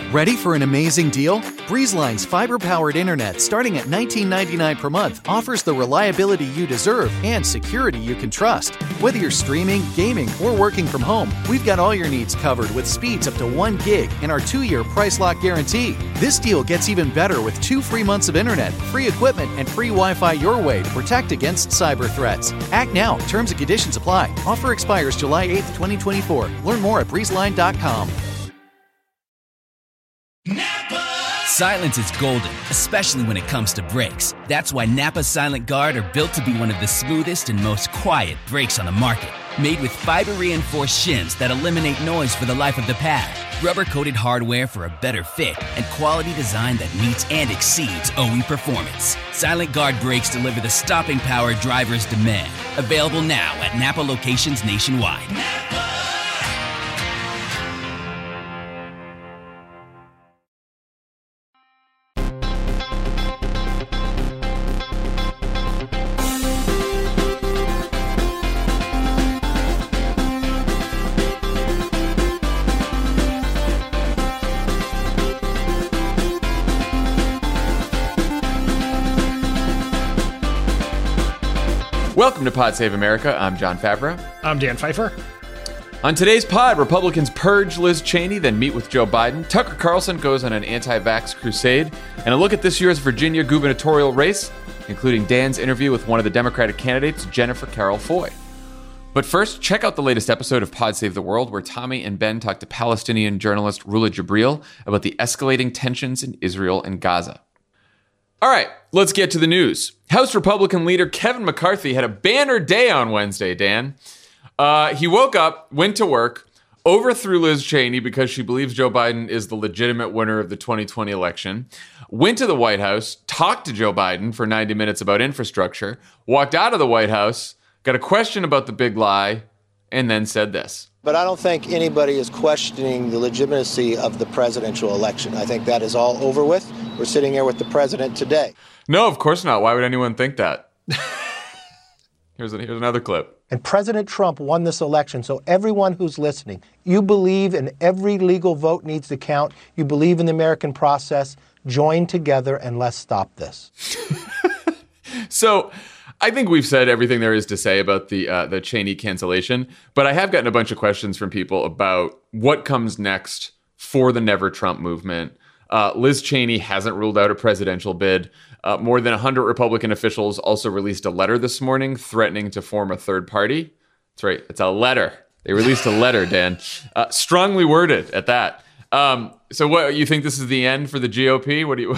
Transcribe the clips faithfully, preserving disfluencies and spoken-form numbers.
Ready for an amazing deal? BreezeLine's fiber-powered internet starting at nineteen ninety-nine per month offers the reliability you deserve and security you can trust. Whether you're streaming, gaming, or working from home, we've got all your needs covered with speeds up to one gig and our two-year price lock guarantee. This deal gets even better with two free months of internet, free equipment, and free Wi-Fi your way to protect against cyber threats. Act now. Terms and conditions apply. Offer expires July eighth, twenty twenty-four. Learn more at breeze line dot com. Napa! Silence is golden, especially when it comes to brakes. That's why Napa Silent Guard are built to be one of the smoothest and most quiet brakes on the market. Made with fiber-reinforced shims that eliminate noise for the life of the pad, rubber-coated hardware for a better fit, and quality design that meets and exceeds O E performance. Silent Guard brakes deliver the stopping power drivers demand. Available now at Napa locations nationwide. Napa! Welcome to Pod Save America. I'm John Favreau. I'm Dan Pfeiffer. On today's pod, Republicans purge Liz Cheney, then meet with Joe Biden. Tucker Carlson goes on an anti-vax crusade. And a look at this year's Virginia gubernatorial race, including Dan's interview with one of the Democratic candidates, Jennifer Carroll Foy. But first, check out the latest episode of Pod Save the World, where Tommy and Ben talk to Palestinian journalist Rula Jibril about the escalating tensions in Israel and Gaza. All right, let's get to the news. House Republican leader Kevin McCarthy had a banner day on Wednesday, Dan. Uh, he woke up, went to work, overthrew Liz Cheney because she believes Joe Biden is the legitimate winner of the twenty twenty election, went to the White House, talked to Joe Biden for ninety minutes about infrastructure, walked out of the White House, got a question about the big lie, and then said this. But I don't think anybody is questioning the legitimacy of the presidential election. I think that is all over with. We're sitting here with the president today. No, of course not. Why would anyone think that? here's, a, here's another clip. And President Trump won this election. So everyone who's listening, you believe in every legal vote needs to count. You believe in the American process. Join together and let's stop this. So I think we've said everything there is to say about the uh, the Cheney cancellation, but I have gotten a bunch of questions from people about what comes next for the Never Trump movement. Uh, Liz Cheney hasn't ruled out a presidential bid. Uh, more than one hundred Republican officials also released a letter this morning threatening to form a third party. That's right. It's a letter. They released a letter, Dan. Uh, strongly worded at that. Um, so what, you think this is the end for the G O P? What do you...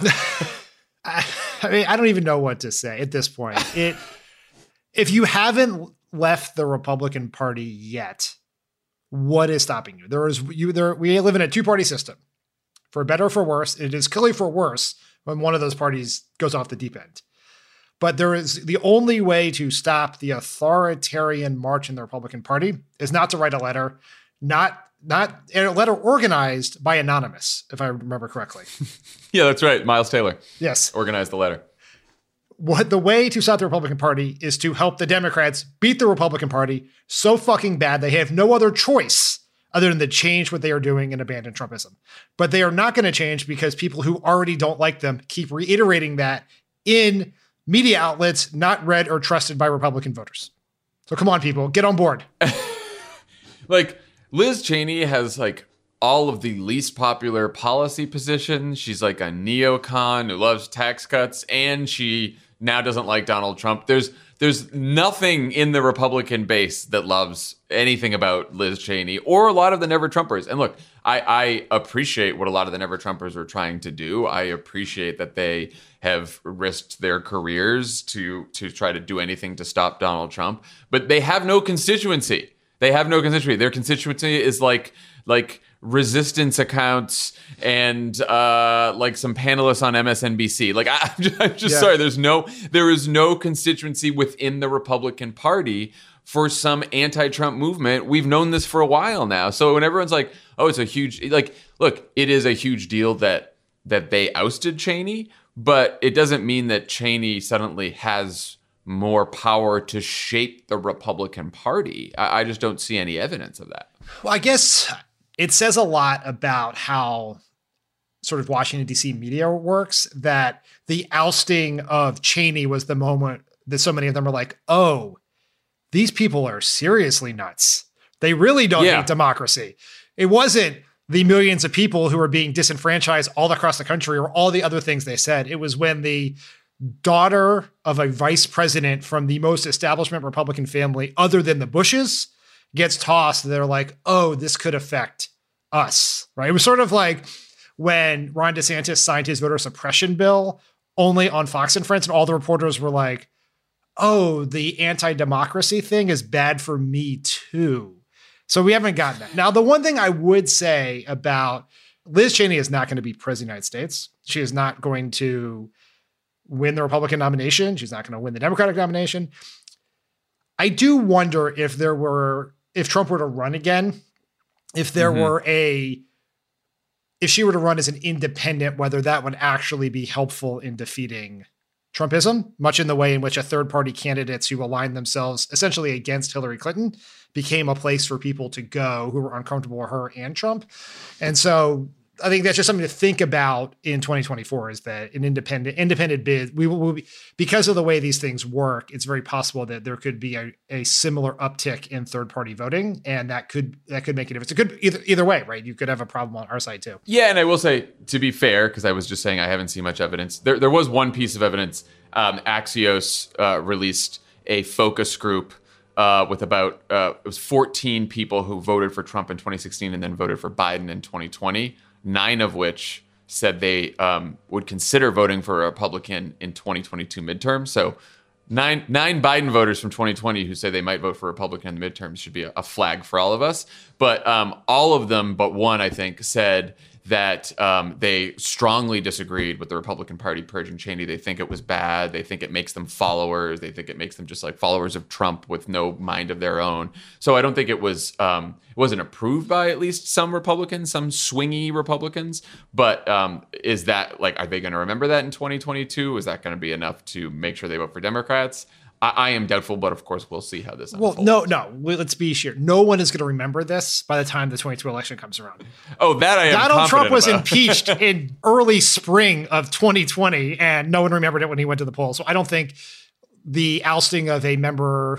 I, I mean, I don't even know what to say at this point. It, if you haven't left the Republican Party yet, what is stopping you? There is you there. We live in a two-party system. For better or for worse, it is clearly for worse when one of those parties goes off the deep end. But there is the only way to stop the authoritarian march in the Republican Party is not to write a letter, not not a letter organized by Anonymous, if I remember correctly. Yeah, that's right. Miles Taylor. Yes. Organized the letter. What the way to stop the Republican Party is to help the Democrats beat the Republican Party so fucking bad they have no other choice other than to change what they are doing and abandon Trumpism. But they are not going to change because people who already don't like them keep reiterating that in media outlets not read or trusted by Republican voters. So come on, people, get on board. Like, Liz Cheney has like all of the least popular policy positions. She's like a neocon who loves tax cuts, and she now doesn't like Donald Trump. There's there's nothing in the Republican base that loves anything about Liz Cheney or a lot of the Never Trumpers. And look, I, I appreciate what a lot of the Never Trumpers are trying to do. I appreciate that they have risked their careers to to try to do anything to stop Donald Trump, but they have no constituency. They have no constituency. Their constituency is like like resistance accounts and uh, like some panelists on M S N B C. Like I, I'm just, I'm just yeah. sorry. There's no there is no constituency within the Republican Party for some anti-Trump movement. We've known this for a while now. So when everyone's like, "Oh, it's a huge," like, look, it is a huge deal that that they ousted Cheney, but it doesn't mean that Cheney suddenly has more power to shape the Republican Party. I, I just don't see any evidence of that. Well, I guess it says a lot about how sort of Washington, D C media works, that the ousting of Cheney was the moment that so many of them are like, oh, these people are seriously nuts. They really don't yeah. hate democracy. It wasn't the millions of people who are being disenfranchised all across the country or all the other things they said. It was when the daughter of a vice president from the most establishment Republican family other than the Bushes gets tossed. They're like, oh, this could affect us, right? It was sort of like when Ron DeSantis signed his voter suppression bill only on Fox and Friends, and all the reporters were like, oh, the anti-democracy thing is bad for me too. So we haven't gotten that. Now, the one thing I would say about Liz Cheney is not going to be president of the United States. She is not going to win the Republican nomination. She's not going to win the Democratic nomination. I do wonder if there were, if Trump were to run again, if there mm-hmm. were a, if she were to run as an independent, whether that would actually be helpful in defeating Trumpism, much in the way in which a third party candidates who aligned themselves essentially against Hillary Clinton became a place for people to go who were uncomfortable with her and Trump. And so I think that's just something to think about in twenty twenty-four, is that an independent independent bid, we will, will be, because of the way these things work, it's very possible that there could be a, a similar uptick in third party voting. And that could, that could make a difference. It could either, either way, right? You could have a problem on our side too. Yeah. And I will say, to be fair, because I was just saying I haven't seen much evidence. There, there was one piece of evidence. Um, Axios uh, released a focus group uh, with about, uh, it was fourteen people who voted for Trump in twenty sixteen and then voted for Biden in twenty twenty. Nine of which said they um, would consider voting for a Republican in twenty twenty-two midterms. So nine nine Biden voters from twenty twenty who say they might vote for Republican in the midterms should be a, a flag for all of us. But um, all of them but one, I think, said that um, they strongly disagreed with the Republican Party purging Cheney. They think it was bad. They think it makes them followers. They think it makes them just like followers of Trump with no mind of their own. So I don't think it was um, it wasn't approved by at least some Republicans, some swingy Republicans. But um, is that like, are they going to remember that in twenty twenty-two? Is that going to be enough to make sure they vote for Democrats? I am doubtful, but of course we'll see how this unfolds. Well, no, no. Let's be sure. No one is going to remember this by the time the twenty-two election comes around. Oh, that I am Donald Trump was about. impeached in early spring of twenty twenty, and no one remembered it when he went to the polls. So I don't think the ousting of a member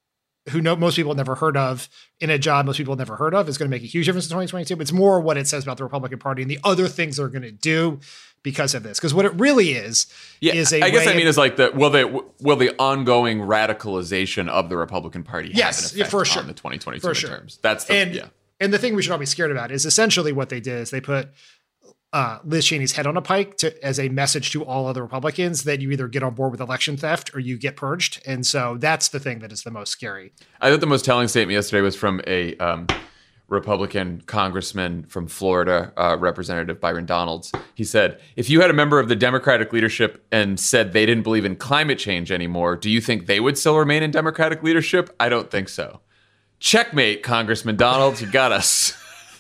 who no, most people never heard of in a job most people never heard of is going to make a huge difference in twenty twenty-two. But it's more what it says about the Republican Party and the other things they're going to do because of this. Because what it really is, yeah, is a I guess way I mean of, is like the will the will the ongoing radicalization of the Republican Party yes, have an effect for sure. on the twenty twenty-two for midterms? Sure. That's the, and, yeah. And the thing we should all be scared about is essentially what they did is they put uh, Liz Cheney's head on a pike to, as a message to all other Republicans that you either get on board with election theft or you get purged. And so that's the thing that is the most scary. I thought the most telling statement yesterday was from a um, Republican congressman from Florida, uh, Representative Byron Donalds. He said, if you had a member of the Democratic leadership and said they didn't believe in climate change anymore, do you think they would still remain in Democratic leadership? I don't think so. Checkmate, Congressman Donalds. You got us.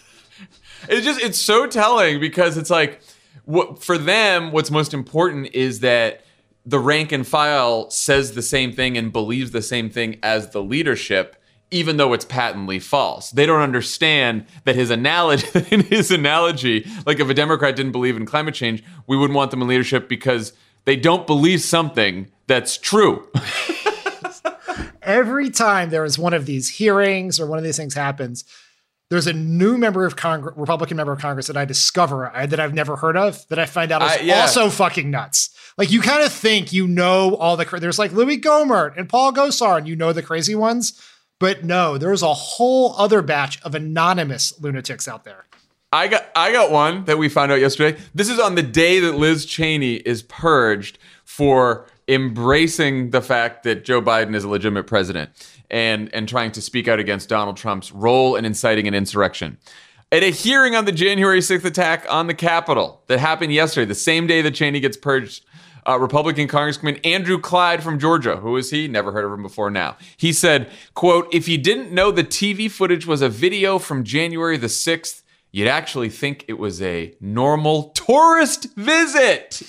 It's just, it's so telling because it's like, what for them, what's most important is that the rank and file says the same thing and believes the same thing as the leadership, even though it's patently false. They don't understand that his analogy, in his analogy, like if a Democrat didn't believe in climate change, we wouldn't want them in leadership because they don't believe something that's true. Every time there is one of these hearings or one of these things happens, there's a new member of Congress, Republican member of Congress that I discover I, that I've never heard of, that I find out is uh, yeah. also fucking nuts. Like you kind of think you know all the, there's like Louis Gohmert and Paul Gosar and you know the crazy ones, but no, there's a whole other batch of anonymous lunatics out there. I got I got one that we found out yesterday. This is on the day that Liz Cheney is purged for embracing the fact that Joe Biden is a legitimate president and, and trying to speak out against Donald Trump's role in inciting an insurrection. At a hearing on the January sixth attack on the Capitol that happened yesterday, the same day that Cheney gets purged, uh, Republican Congressman Andrew Clyde from Georgia, who is he? Never heard of him before now. He said, quote, if you didn't know the T V footage was a video from January the sixth, you'd actually think it was a normal tourist visit.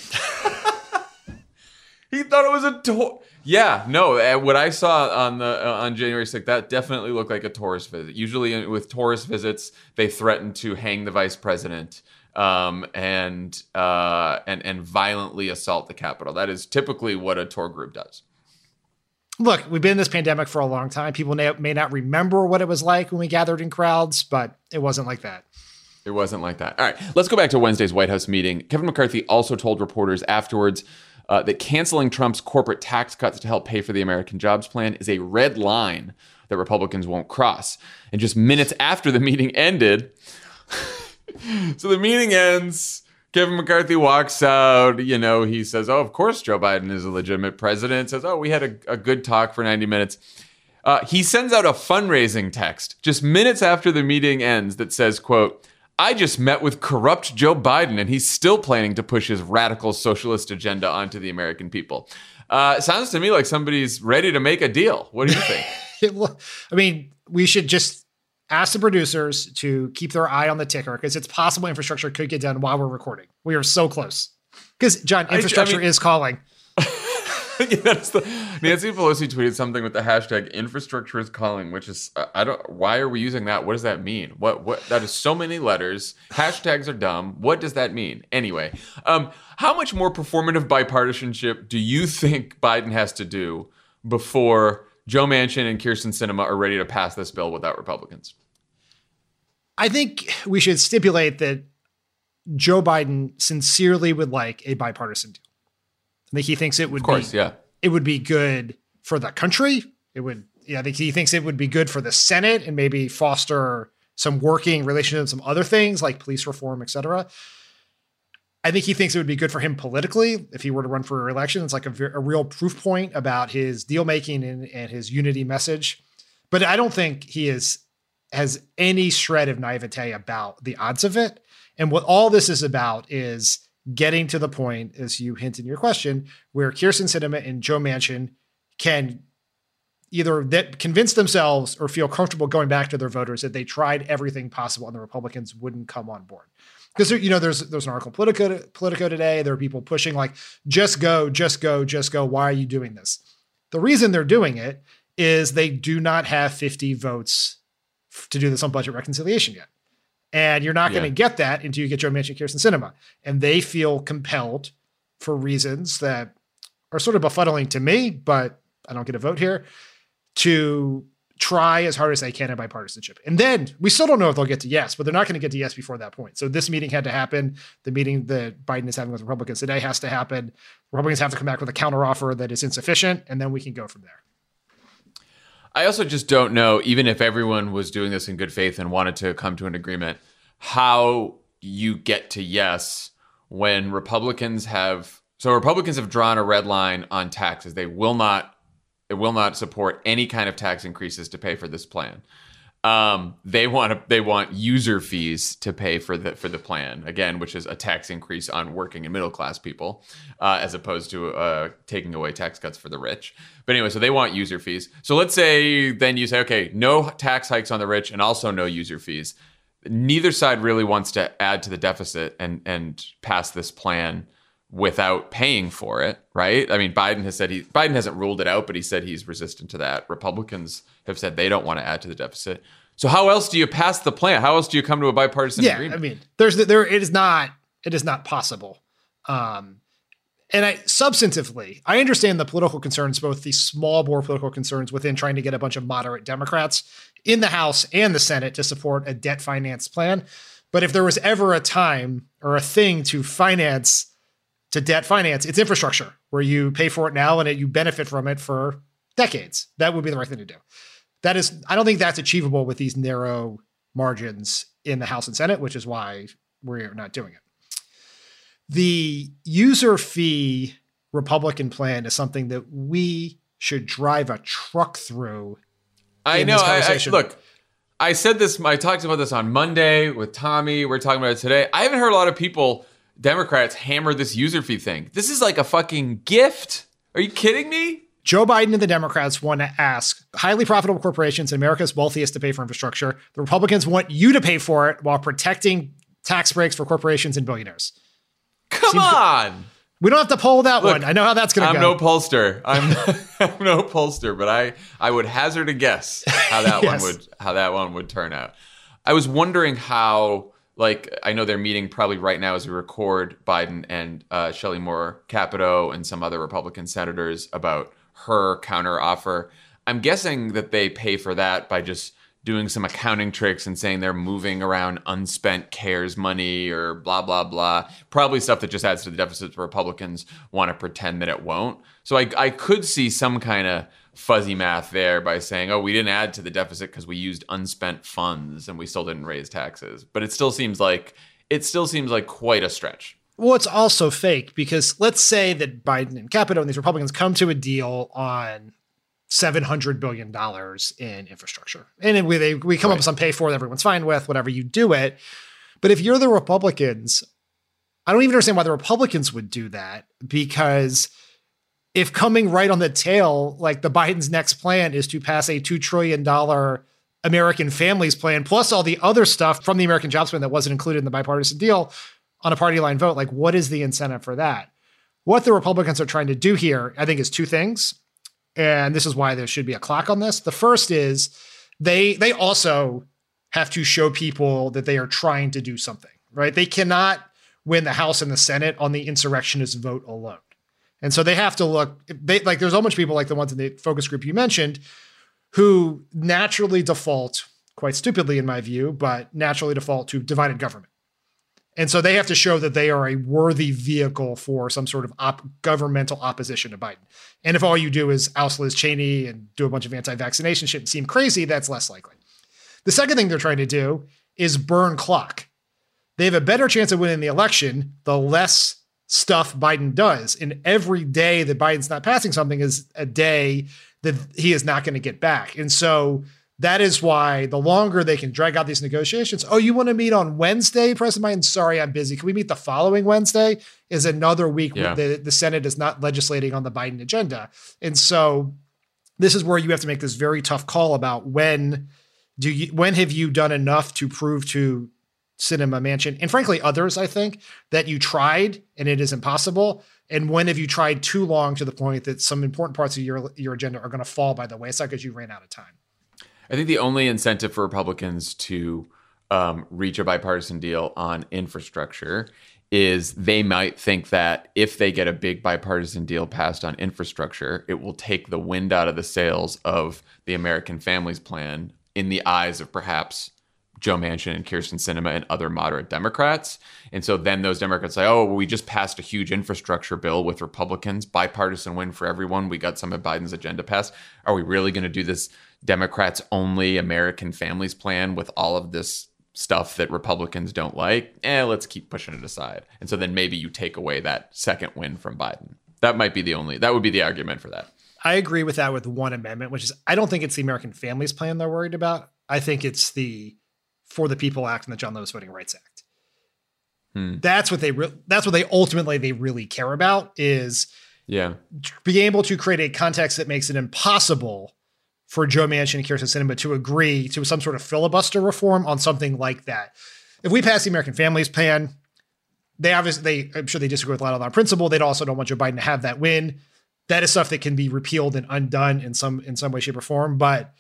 He thought it was a tour. Yeah, no. Uh, what I saw on the uh, on January sixth, that definitely looked like a tourist visit. Usually, with tourist visits, they threaten to hang the vice president um, and uh, and and violently assault the Capitol. That is typically what a tour group does. Look, we've been in this pandemic for a long time. People may, may not remember what it was like when we gathered in crowds, but it wasn't like that. It wasn't like that. All right, let's go back to Wednesday's White House meeting. Kevin McCarthy also told reporters afterwards uh, that canceling Trump's corporate tax cuts to help pay for the American Jobs Plan is a red line that Republicans won't cross. And just minutes after the meeting ended, so the meeting ends, Kevin McCarthy walks out, you know, he says, oh, of course Joe Biden is a legitimate president, says, oh, we had a, a good talk for ninety minutes. Uh, he sends out a fundraising text just minutes after the meeting ends that says, quote, I just met with corrupt Joe Biden and he's still planning to push his radical socialist agenda onto the American people. Uh, sounds to me like somebody's ready to make a deal. What do you think? I mean, we should just ask the producers to keep their eye on the ticker because it's possible infrastructure could get done while we're recording. We are so close. Because, John, infrastructure I, I mean, is calling. yeah, that's the, Nancy Pelosi tweeted something with the hashtag infrastructure is calling, which is, I don't, why are we using that? What does that mean? What, what, that is so many letters. Hashtags are dumb. What does that mean? Anyway, um, how much more performative bipartisanship do you think Biden has to do before Joe Manchin and Kyrsten Sinema are ready to pass this bill without Republicans? I think we should stipulate that Joe Biden sincerely would like a bipartisan deal. I think he thinks it would of course, be, yeah. it would be good for the country. It would, yeah, I think he thinks it would be good for the Senate and maybe foster some working relationship and some other things like police reform, et cetera. I think he thinks it would be good for him politically if he were to run for re-election. It's like a, a real proof point about his deal making and, and his unity message. But I don't think he is has any shred of naivete about the odds of it. And what all this is about is getting to the point, as you hint in your question, where Kyrsten Sinema and Joe Manchin can either that convince themselves or feel comfortable going back to their voters that they tried everything possible and the Republicans wouldn't come on board. Because, you know, there's there's an article in Politico, Politico today. There are people pushing like, just go, just go, just go. Why are you doing this? The reason they're doing it is they do not have fifty votes to do this on budget reconciliation yet. And you're not yeah. going to get that until you get Joe Manchin and Kyrsten Sinema. And they feel compelled for reasons that are sort of befuddling to me, but I don't get a vote here, to try as hard as they can in bipartisanship. And then we still don't know if they'll get to yes, but they're not going to get to yes before that point. So this meeting had to happen. The meeting that Biden is having with Republicans today has to happen. Republicans have to come back with a counteroffer that is insufficient, and then we can go from there. I also just don't know, even if everyone was doing this in good faith and wanted to come to an agreement, how you get to yes when Republicans have, so Republicans have drawn a red line on taxes. They will not, they will not support any kind of tax increases to pay for this plan. Um, they want to, they want user fees to pay for the for the plan, again, which is a tax increase on working and middle class people, uh, as opposed to uh, taking away tax cuts for the rich. But anyway, so they want user fees. So let's say then you say, okay, no tax hikes on the rich and also no user fees. Neither side really wants to add to the deficit and and pass this plan without paying for it, right? I mean, Biden has said he Biden hasn't ruled it out, but he said he's resistant to that. Republicans have said they don't want to add to the deficit. So how else do you pass the plan? How else do you come to a bipartisan yeah, agreement? I mean, there's there it is not it is not possible. Um, and I substantively, I understand the political concerns, both the small bore political concerns within trying to get a bunch of moderate Democrats in the House and the Senate to support a debt finance plan. But if there was ever a time or a thing to finance to debt finance, it's infrastructure, where you pay for it now and it, you benefit from it for decades. That would be the right thing to do. That is, I don't think that's achievable with these narrow margins in the House and Senate, which is why we're not doing it. The user fee Republican plan is something that we should drive a truck through. I know. I, I, look, I said this, I talked about this on Monday with Tommy. We're talking about it today. I haven't heard a lot of people, Democrats, hammer this user fee thing. This is like a fucking gift. Are you kidding me? Joe Biden and the Democrats want to ask highly profitable corporations and America's wealthiest to pay for infrastructure. The Republicans want you to pay for it while protecting tax breaks for corporations and billionaires. Come Seems on. Good. We don't have to poll that Look, one. I know how that's going to go. go. I'm no pollster. I'm, I'm no pollster, but I, I would hazard a guess how that yes. one would how that one would turn out. I was wondering how like, I know they're meeting probably right now as we record, Biden and uh, Shelley Moore Capito and some other Republican senators about her counter offer. I'm guessing that they pay for that by just doing some accounting tricks and saying they're moving around unspent CARES money or blah, blah, blah. Probably stuff that just adds to the deficit Republicans want to pretend that it won't. So I, I could see some kind of fuzzy math there by saying, oh, we didn't add to the deficit because we used unspent funds and we still didn't raise taxes. But it still seems like it still seems like quite a stretch. Well, it's also fake because let's say that Biden and Capito and these Republicans come to a deal on seven hundred billion dollars in infrastructure. And we, they, we come right. up with some pay for that everyone's fine with, whatever, you do it. But if you're the Republicans, I don't even understand why the Republicans would do that, because if coming right on the tail, like the Biden's next plan is to pass a two trillion dollars American Families Plan, plus all the other stuff from the American Jobs Plan that wasn't included in the bipartisan deal on a party line vote, like what is the incentive for that? What the Republicans are trying to do here, I think, is two things. And this is why there should be a clock on this. The first is they they also have to show people that they are trying to do something, right? They cannot win the House and the Senate on the insurrectionist vote alone. And so they have to look, they, like there's a bunch of people like the ones in the focus group you mentioned who naturally default, quite stupidly in my view, but naturally default to divided government. And so they have to show that they are a worthy vehicle for some sort of op- governmental opposition to Biden. And if all you do is oust Liz Cheney and do a bunch of anti-vaccination shit and seem crazy, that's less likely. The second thing they're trying to do is burn clock. They have a better chance of winning the election the less stuff Biden does. And every day that Biden's not passing something is a day that he is not going to get back. And so that is why the longer they can drag out these negotiations, oh, you want to meet on Wednesday, President Biden? Sorry, I'm busy. Can we meet the following Wednesday? Is another week yeah. where the, the Senate is not legislating on the Biden agenda. And so this is where you have to make this very tough call about when do you, when have you done enough to prove to Sinema, Manchin, and frankly others, I think, that you tried and it is impossible. And when have you tried too long to the point that some important parts of your, your agenda are going to fall by the wayside because you ran out of time? I think the only incentive for Republicans to um, reach a bipartisan deal on infrastructure is they might think that if they get a big bipartisan deal passed on infrastructure, it will take the wind out of the sails of the American Families Plan in the eyes of perhaps Joe Manchin and Kyrsten Sinema and other moderate Democrats. And so then those Democrats say, oh, well, we just passed a huge infrastructure bill with Republicans, bipartisan win for everyone. We got some of Biden's agenda passed. Are we really going to do this Democrats only American Families Plan with all of this stuff that Republicans don't like? Eh, let's keep pushing it aside. And so then maybe you take away that second win from Biden. That might be the only, that would be the argument for that. I agree with that with one amendment, which is, I don't think it's the American Families Plan they're worried about. I think it's the For the People Act and the John Lewis Voting Rights Act. Hmm. That's what they, re- that's what they ultimately, they really care about is yeah, being able to create a context that makes it impossible for Joe Manchin and Kyrsten Sinema to agree to some sort of filibuster reform on something like that. If we pass the American Families Plan, they obviously, they, I'm sure they disagree with a lot of our principle. They'd also don't want Joe Biden to have that win. That is stuff that can be repealed and undone in some, in some way, shape, or form. But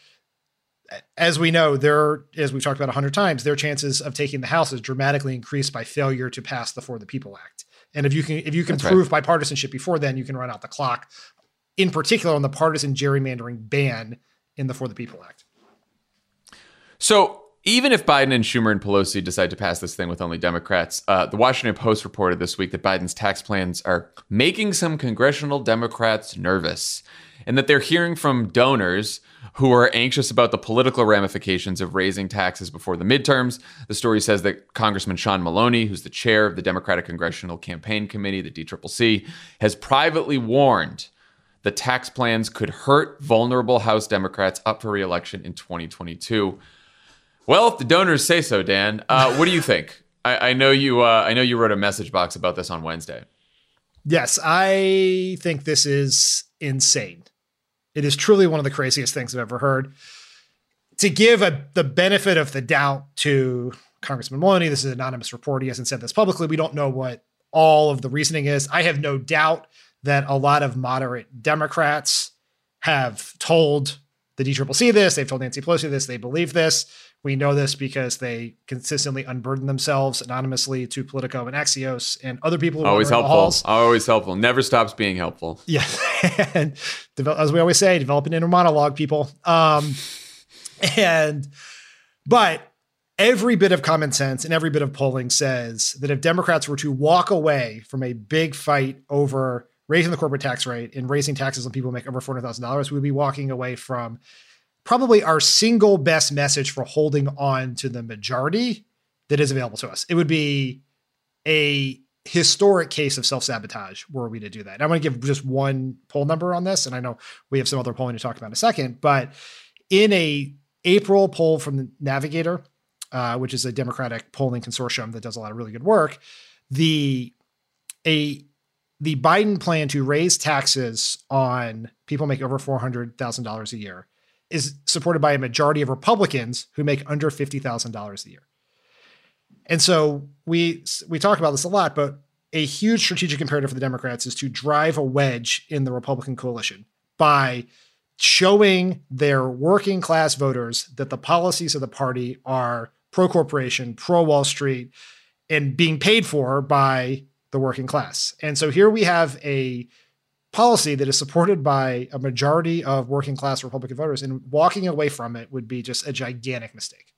as we know, there, as we've talked about a hundred times, their chances of taking the House is dramatically increased by failure to pass the For the People Act. And if you can, if you can That's prove right. bipartisanship before then, you can run out the clock, in particular on the partisan gerrymandering ban in the For the People Act. So even if Biden and Schumer and Pelosi decide to pass this thing with only Democrats, uh, the Washington Post reported this week that Biden's tax plans are making some congressional Democrats nervous, and that they're hearing from donors who are anxious about the political ramifications of raising taxes before the midterms. The story says that Congressman Sean Maloney, who's the chair of the Democratic Congressional Campaign Committee, the D C C C, has privately warned the tax plans could hurt vulnerable House Democrats up for re-election in twenty twenty-two. Well, if the donors say so, Dan, uh, what do you think? I, I know you. Uh, I know you wrote a message box about this on Wednesday. Yes, I think this is insane. It is truly one of the craziest things I've ever heard. To give a, the benefit of the doubt to Congressman Maloney, this is an anonymous report. He hasn't said this publicly. We don't know what all of the reasoning is. I have no doubt that a lot of moderate Democrats have told the D C C C this. They've told Nancy Pelosi this. They believe this. We know this because they consistently unburden themselves anonymously to Politico and Axios and other people who always are in helpful. the halls. Always helpful. Never stops being helpful. Yeah. And develop, as we always say, develop an inner monologue, people. Um, and, but every bit of common sense and every bit of polling says that if Democrats were to walk away from a big fight over raising the corporate tax rate and raising taxes on people who make over four hundred thousand dollars, we'd be walking away from probably our single best message for holding on to the majority that is available to us. It would be a historic case of self-sabotage were we to do that. And I'm going to give just one poll number on this, and I know we have some other polling to talk about in a second, but in a April poll from the Navigator, uh, which is a Democratic polling consortium that does a lot of really good work, the a the Biden plan to raise taxes on people making over four hundred thousand dollars a year is supported by a majority of Republicans who make under fifty thousand dollars a year. And so we we talk about this a lot, but a huge strategic imperative for the Democrats is to drive a wedge in the Republican coalition by showing their working class voters that the policies of the party are pro-corporation, pro-Wall Street, and being paid for by the working class. And so here we have a policy that is supported by a majority of working class Republican voters, and walking away from it would be just a gigantic mistake.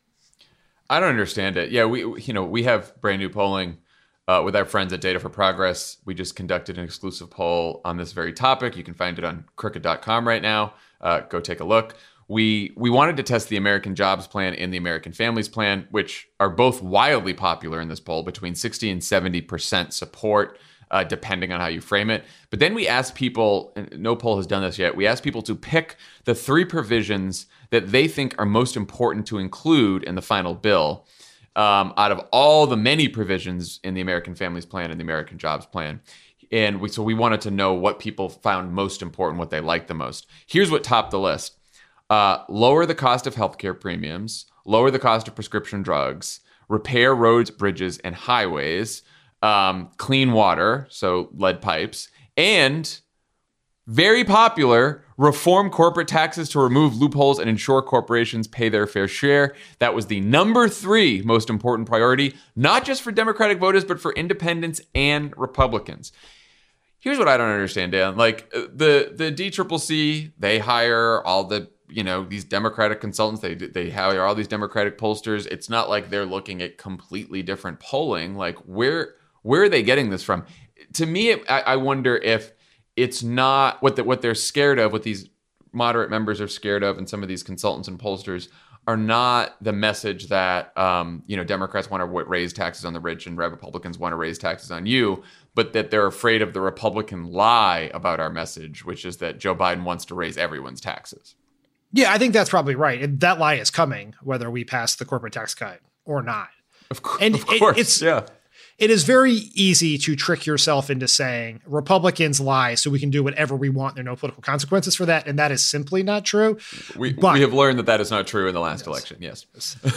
I don't understand it. Yeah, we you know we have brand new polling uh, with our friends at Data for Progress. We just conducted an exclusive poll on this very topic. You can find it on crooked dot com right now. Uh, go take a look. We we wanted to test the American Jobs Plan and the American Families Plan, which are both wildly popular in this poll, between sixty and seventy percent support, uh, depending on how you frame it. But then we asked people, and no poll has done this yet, we asked people to pick the three provisions that they think are most important to include in the final bill um, out of all the many provisions in the American Families Plan and the American Jobs Plan. And we, so we wanted to know what people found most important, what they liked the most. Here's what topped the list. Uh, lower the cost of healthcare premiums, lower the cost of prescription drugs, repair roads, bridges, and highways, um, clean water, so lead pipes, and very popular, reform corporate taxes to remove loopholes and ensure corporations pay their fair share. That was the number three most important priority, not just for Democratic voters, but for independents and Republicans. Here's what I don't understand, Dan. Like the the D C C C, they hire all the, you know, these Democratic consultants. They they hire all these Democratic pollsters. It's not like they're looking at completely different polling. Like where where are they getting this from? To me, it, I, I wonder if it's not what the, what they're scared of, what these moderate members are scared of, and some of these consultants and pollsters are not the message that um, you know Democrats want to raise taxes on the rich and Republicans want to raise taxes on you, but that they're afraid of the Republican lie about our message, which is that Joe Biden wants to raise everyone's taxes. Yeah, I think that's probably right. And that lie is coming, whether we pass the corporate tax cut or not. Of, co- and of course, it, it's, yeah. It is very easy to trick yourself into saying Republicans lie so we can do whatever we want. There are no political consequences for that. And that is simply not true. We, but, we have learned that that is not true in the last yes. election. Yes.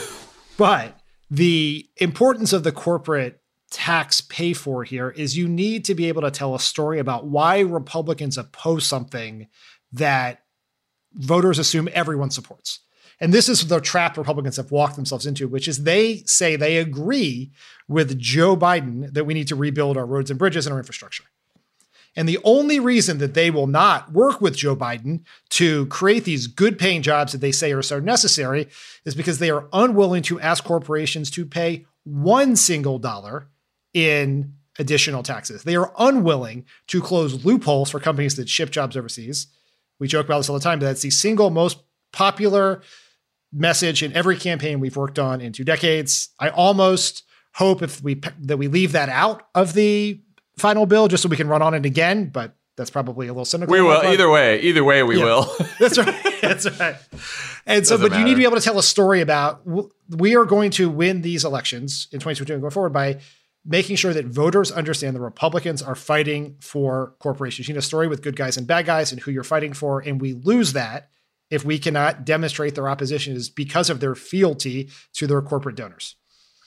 But the importance of the corporate tax pay for here is you need to be able to tell a story about why Republicans oppose something that voters assume everyone supports. And this is the trap Republicans have walked themselves into, which is they say they agree with Joe Biden that we need to rebuild our roads and bridges and our infrastructure. And the only reason that they will not work with Joe Biden to create these good paying jobs that they say are so necessary is because they are unwilling to ask corporations to pay one single dollar in additional taxes. They are unwilling to close loopholes for companies that ship jobs overseas. We joke about this all the time, but that's the single most popular message in every campaign we've worked on in two decades. I almost hope if we that we leave that out of the final bill just so we can run on it again, but that's probably a little cynical. We will. Either way, either way, we yeah. will. That's right. That's right. And so, Doesn't but matter. You need to be able to tell a story about we are going to win these elections in twenty twenty-two and going forward by making sure that voters understand the Republicans are fighting for corporations. You need a story with good guys and bad guys and who you're fighting for. And we lose that if we cannot demonstrate their opposition is because of their fealty to their corporate donors.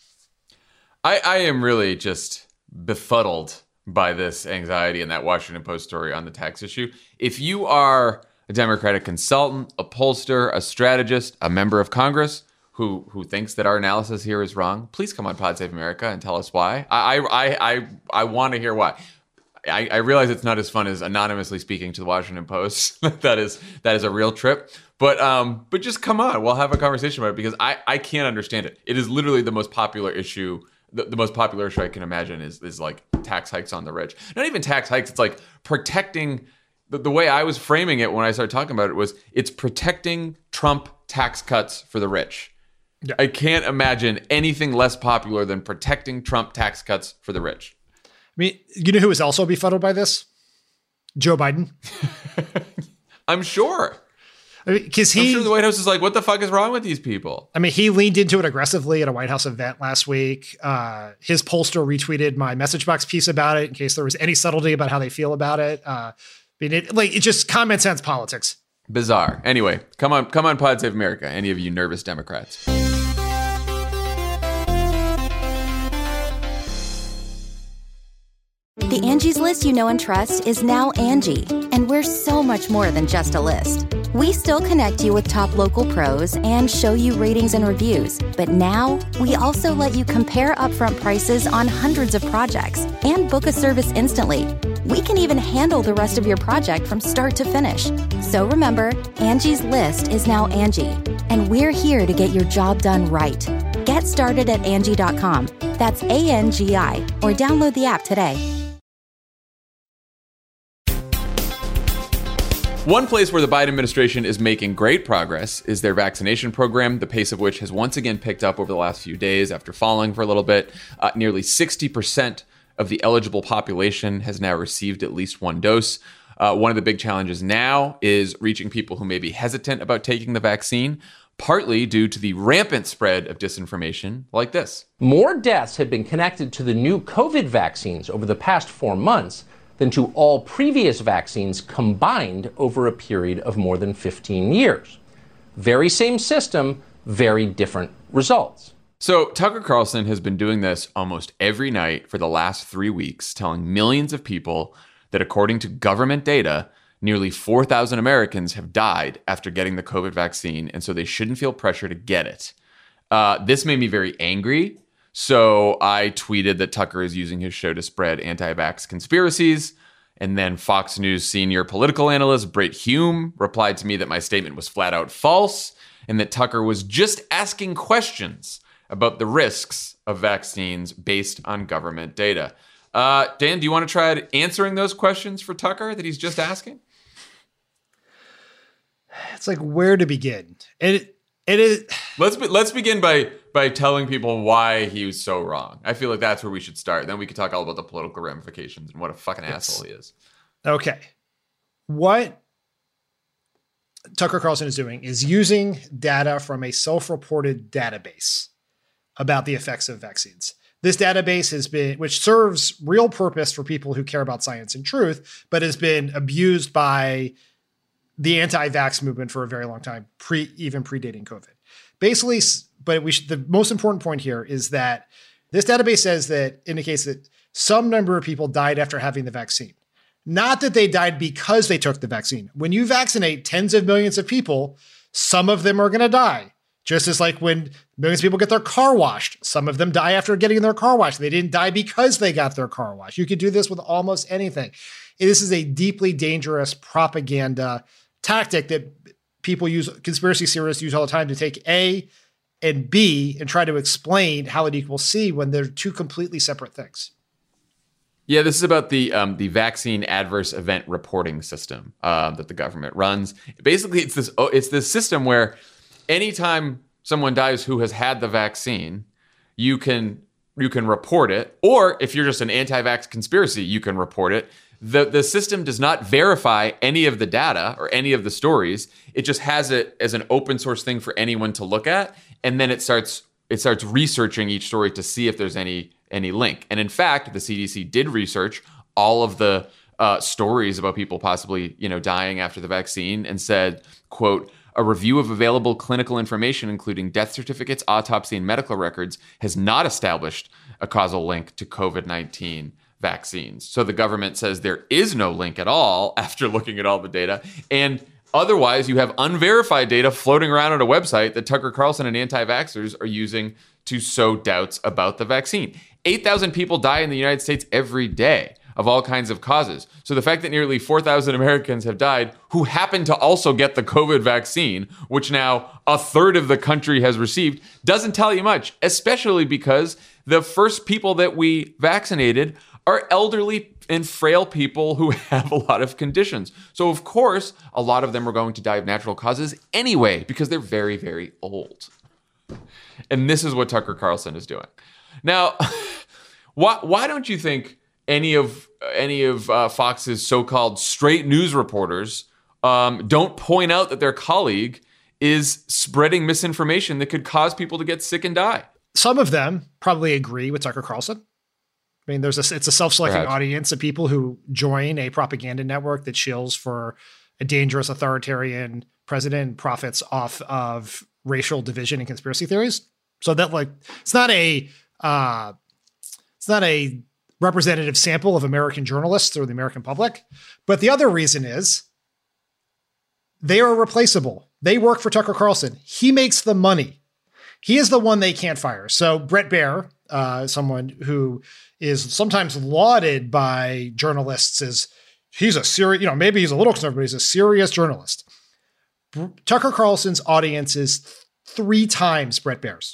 I, I am really just befuddled by this anxiety in that Washington Post story on the tax issue. If you are a Democratic consultant, a pollster, a strategist, a member of Congress who who thinks that our analysis here is wrong, please come on Pod Save America and tell us why. I I I I want to hear why. I, I realize it's not as fun as anonymously speaking to the Washington Post. that is that is a real trip. But um, but just come on, we'll have a conversation about it because I, I can't understand it. It is literally the most popular issue. The, the most popular issue I can imagine is is like tax hikes on the rich. Not even tax hikes. It's like protecting. The, the way I was framing it when I started talking about it was it's protecting Trump tax cuts for the rich. Yeah. I can't imagine anything less popular than protecting Trump tax cuts for the rich. I mean, you know who is also befuddled by this? Joe Biden. I'm sure. I mean, because he, I'm sure the White House is like, what the fuck is wrong with these people? I mean, he leaned into it aggressively at a White House event last week. Uh, his pollster retweeted my message box piece about it in case there was any subtlety about how they feel about it. Uh, I mean, it, like, it's just common sense politics. Bizarre. Anyway, come on, come on, Pod Save America. Any of you nervous Democrats? The Angie's List you know and trust is now Angie, and we're so much more than just a list. We still connect you with top local pros and show you ratings and reviews, but now we also let you compare upfront prices on hundreds of projects and book a service instantly. We can even handle the rest of your project from start to finish. So remember, Angie's List is now Angie, and we're here to get your job done right. Get started at Angie dot com. That's A N G I, or download the app today. One place where the Biden administration is making great progress is their vaccination program, the pace of which has once again picked up over the last few days after falling for a little bit. Uh, nearly sixty percent of the eligible population has now received at least one dose. Uh, one of the big challenges now is reaching people who may be hesitant about taking the vaccine, partly due to the rampant spread of disinformation like this. More deaths have been connected to the new COVID vaccines over the past four months than to all previous vaccines combined over a period of more than fifteen years. Very same system, very different results. So Tucker Carlson has been doing this almost every night for the last three weeks, telling millions of people that according to government data, nearly four thousand Americans have died after getting the COVID vaccine, and so they shouldn't feel pressure to get it. Uh, this made me very angry. So I tweeted that Tucker is using his show to spread anti-vax conspiracies. And then Fox News senior political analyst Brit Hume replied to me that my statement was flat out false and that Tucker was just asking questions about the risks of vaccines based on government data. Uh, Dan, do you want to try answering those questions for Tucker that he's just asking? It's like where to begin. It it is. Let's be, let's begin by by telling people why he was so wrong. I feel like that's where we should start. Then we could talk all about the political ramifications and what a fucking yes. asshole he is. Okay. What Tucker Carlson is doing is using data from a self-reported database about the effects of vaccines. This database has been, which serves real purpose for people who care about science and truth, but has been abused by the anti-vax movement for a very long time, pre even predating COVID. Basically, but we should, the most important point here is that this database says that indicates that some number of people died after having the vaccine. Not that they died because they took the vaccine. When you vaccinate tens of millions of people, some of them are going to die. Just as like when millions of people get their car washed, some of them die after getting their car washed. They didn't die because they got their car washed. You could do this with almost anything. This is a deeply dangerous propaganda tactic that people use, conspiracy theorists use all the time to take A and B and try to explain how it equals C when they're two completely separate things. Yeah, this is about the um, the vaccine adverse event reporting system uh, that the government runs. Basically, it's this oh, it's this system where anytime someone dies who has had the vaccine, you can you can report it, or if you're just an anti-vax conspiracy, you can report it. The the system does not verify any of the data or any of the stories. It just has it as an open source thing for anyone to look at, and then it starts it starts researching each story to see if there's any any link. And in fact, the C D C did research all of the uh, stories about people possibly, you know, dying after the vaccine and said, quote, "A review of available clinical information, including death certificates, autopsy, and medical records, has not established a causal link to COVID nineteen vaccines." So the government says there is no link at all after looking at all the data. And Otherwise, you have unverified data floating around on a website that Tucker Carlson and anti-vaxxers are using to sow doubts about the vaccine. eight thousand people die in the United States every day of all kinds of causes. So the fact that nearly four thousand Americans have died who happen to also get the COVID vaccine, which now a third of the country has received, doesn't tell you much, especially because the first people that we vaccinated are elderly and frail people who have a lot of conditions. So of course, a lot of them are going to die of natural causes anyway, because they're very, very old. And this is what Tucker Carlson is doing. Now, why, why don't you think any of any of uh, Fox's so-called straight news reporters um, don't point out that their colleague is spreading misinformation that could cause people to get sick and die? Some of them probably agree with Tucker Carlson. I mean, there's a, it's a self-selecting Perhaps. audience of people who join a propaganda network that shills for a dangerous authoritarian president and profits off of racial division and conspiracy theories. So that like, it's not a, uh, it's not a representative sample of American journalists or the American public. But the other reason is they are replaceable. They work for Tucker Carlson. He makes the money. He is the one they can't fire. So Bret Baier, uh, someone who is sometimes lauded by journalists as he's a serious, you know, maybe he's a little conservative, but he's a serious journalist. Br- Tucker Carlson's audience is th- three times Bret Baier's.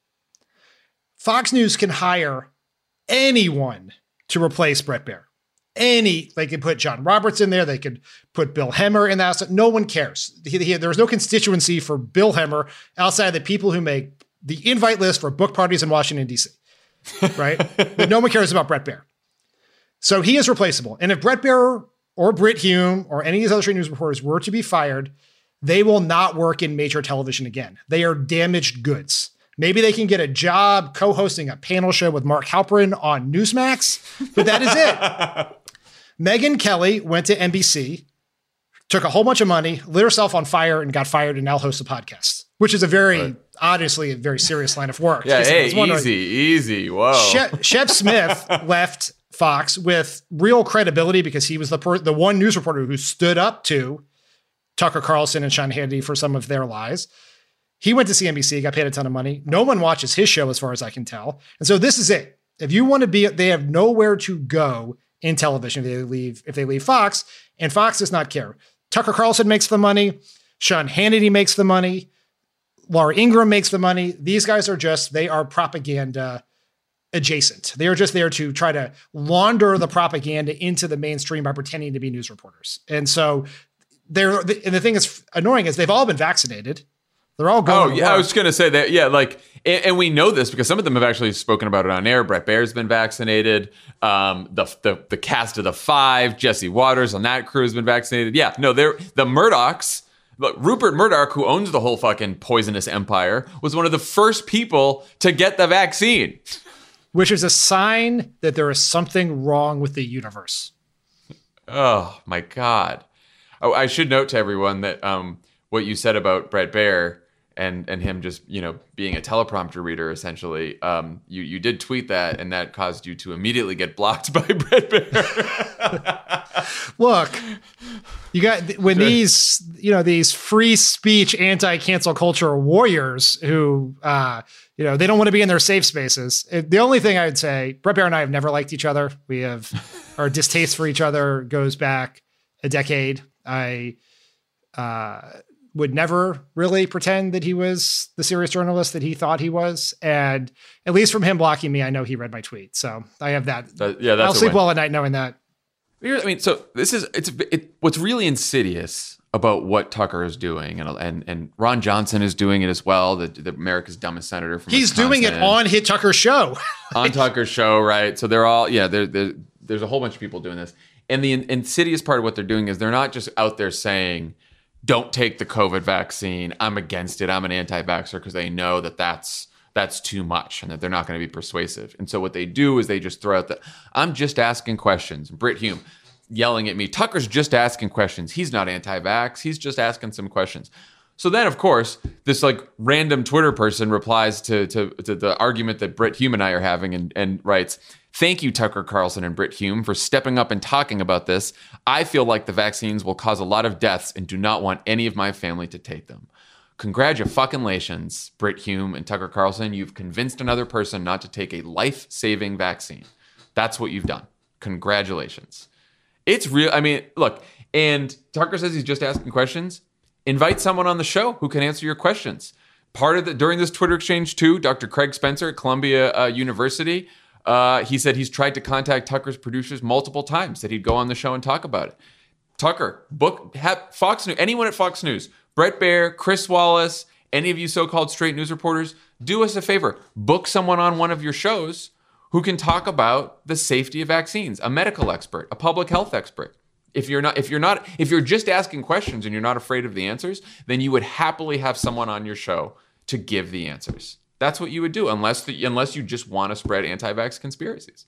Fox News can hire anyone to replace Bret Baier. Any, they could put John Roberts in there. They could put Bill Hemmer in that. No one cares. He, he, there's no constituency for Bill Hemmer outside of the people who make the invite list for book parties in Washington, D C, right? But no one cares about Bret Baier. So he is replaceable. And if Bret Baier or Brit Hume or any of these other straight news reporters were to be fired, they will not work in major television again. They are damaged goods. Maybe they can get a job co-hosting a panel show with Mark Halperin on Newsmax, but that is it. Megyn Kelly went to N B C, took a whole bunch of money, lit herself on fire, and got fired, and now hosts a podcast, which is a very, right. obviously, a very serious line of work. Yeah, hey, easy, easy, whoa. Shep, Shep Smith left Fox with real credibility because he was the per- the one news reporter who stood up to Tucker Carlson and Sean Hannity for some of their lies. He went to C N B C, got paid a ton of money. No one watches his show as far as I can tell. And so this is it. If you want to be, they have nowhere to go in television if they leave, if they leave Fox, and Fox does not care. Tucker Carlson makes the money. Sean Hannity makes the money. Laura Ingraham makes the money. These guys are just, they are propaganda adjacent. They are just there to try to launder the propaganda into the mainstream by pretending to be news reporters. And so they're, and the thing that's annoying is they've all been vaccinated. They're all going. Oh, yeah. I was going to say that. Yeah. Like, and, and we know this because some of them have actually spoken about it on air. Bret Baier's been vaccinated. Um, the, the, the cast of The Five, Jesse Waters on that crew has been vaccinated. Yeah. No, they're the Murdochs. Look, Rupert Murdoch, who owns the whole fucking poisonous empire, was one of the first people to get the vaccine. Which is a sign that there is something wrong with the universe. Oh, my God. Oh, I should note to everyone that um, what you said about Bret Baier and and him just, you know, being a teleprompter reader, essentially, um, you, you did tweet that, and that caused you to immediately get blocked by Bret Baier. Look, you got, when sure. these, you know, these free speech, anti-cancel culture warriors who, uh, you know, they don't want to be in their safe spaces. It, the only thing I would say, Bret Baier and I have never liked each other. We have, our distaste for each other goes back a decade. I uh, would never really pretend that he was the serious journalist that he thought he was. And at least from him blocking me, I know he read my tweet. So I have that. that yeah, that's I'll sleep well at night knowing that. I mean, so this is, it's it, what's really insidious about what Tucker is doing, and and and Ron Johnson is doing it as well, the, the America's Dumbest Senator from He's Wisconsin. doing it on Hit Tucker's show. On Tucker's show, right? So they're all, yeah, there, there, there's a whole bunch of people doing this. And the in, insidious part of what they're doing is they're not just out there saying, don't take the COVID vaccine, I'm against it, I'm an anti-vaxxer, because they know that that's, that's too much and that they're not going to be persuasive. And so what they do is they just throw out the, I'm just asking questions. Brit Hume yelling at me, Tucker's just asking questions. He's not anti-vax. He's just asking some questions. So then, of course, this like random Twitter person replies to, to, to the argument that Brit Hume and I are having and, and writes, "Thank you, Tucker Carlson and Brit Hume, for stepping up and talking about this. I feel like the vaccines will cause a lot of deaths and do not want any of my family to take them. Congratulations, Brit Hume and Tucker Carlson. You've convinced another person not to take a life-saving vaccine. That's what you've done. Congratulations." It's real. I mean, look, and Tucker says he's just asking questions. Invite someone on the show who can answer your questions. Part of the, during this Twitter exchange too, Doctor Craig Spencer at Columbia uh, University, uh, he said he's tried to contact Tucker's producers multiple times, that he'd go on the show and talk about it. Tucker, book, have Fox News, anyone at Fox News, Bret Baier, Chris Wallace, any of you so-called straight news reporters, do us a favor. Book someone on one of your shows who can talk about the safety of vaccines, a medical expert, a public health expert. If you're not, if you're not, if you're just asking questions and you're not afraid of the answers, then you would happily have someone on your show to give the answers. That's what you would do, unless the, unless you just want to spread anti-vax conspiracies.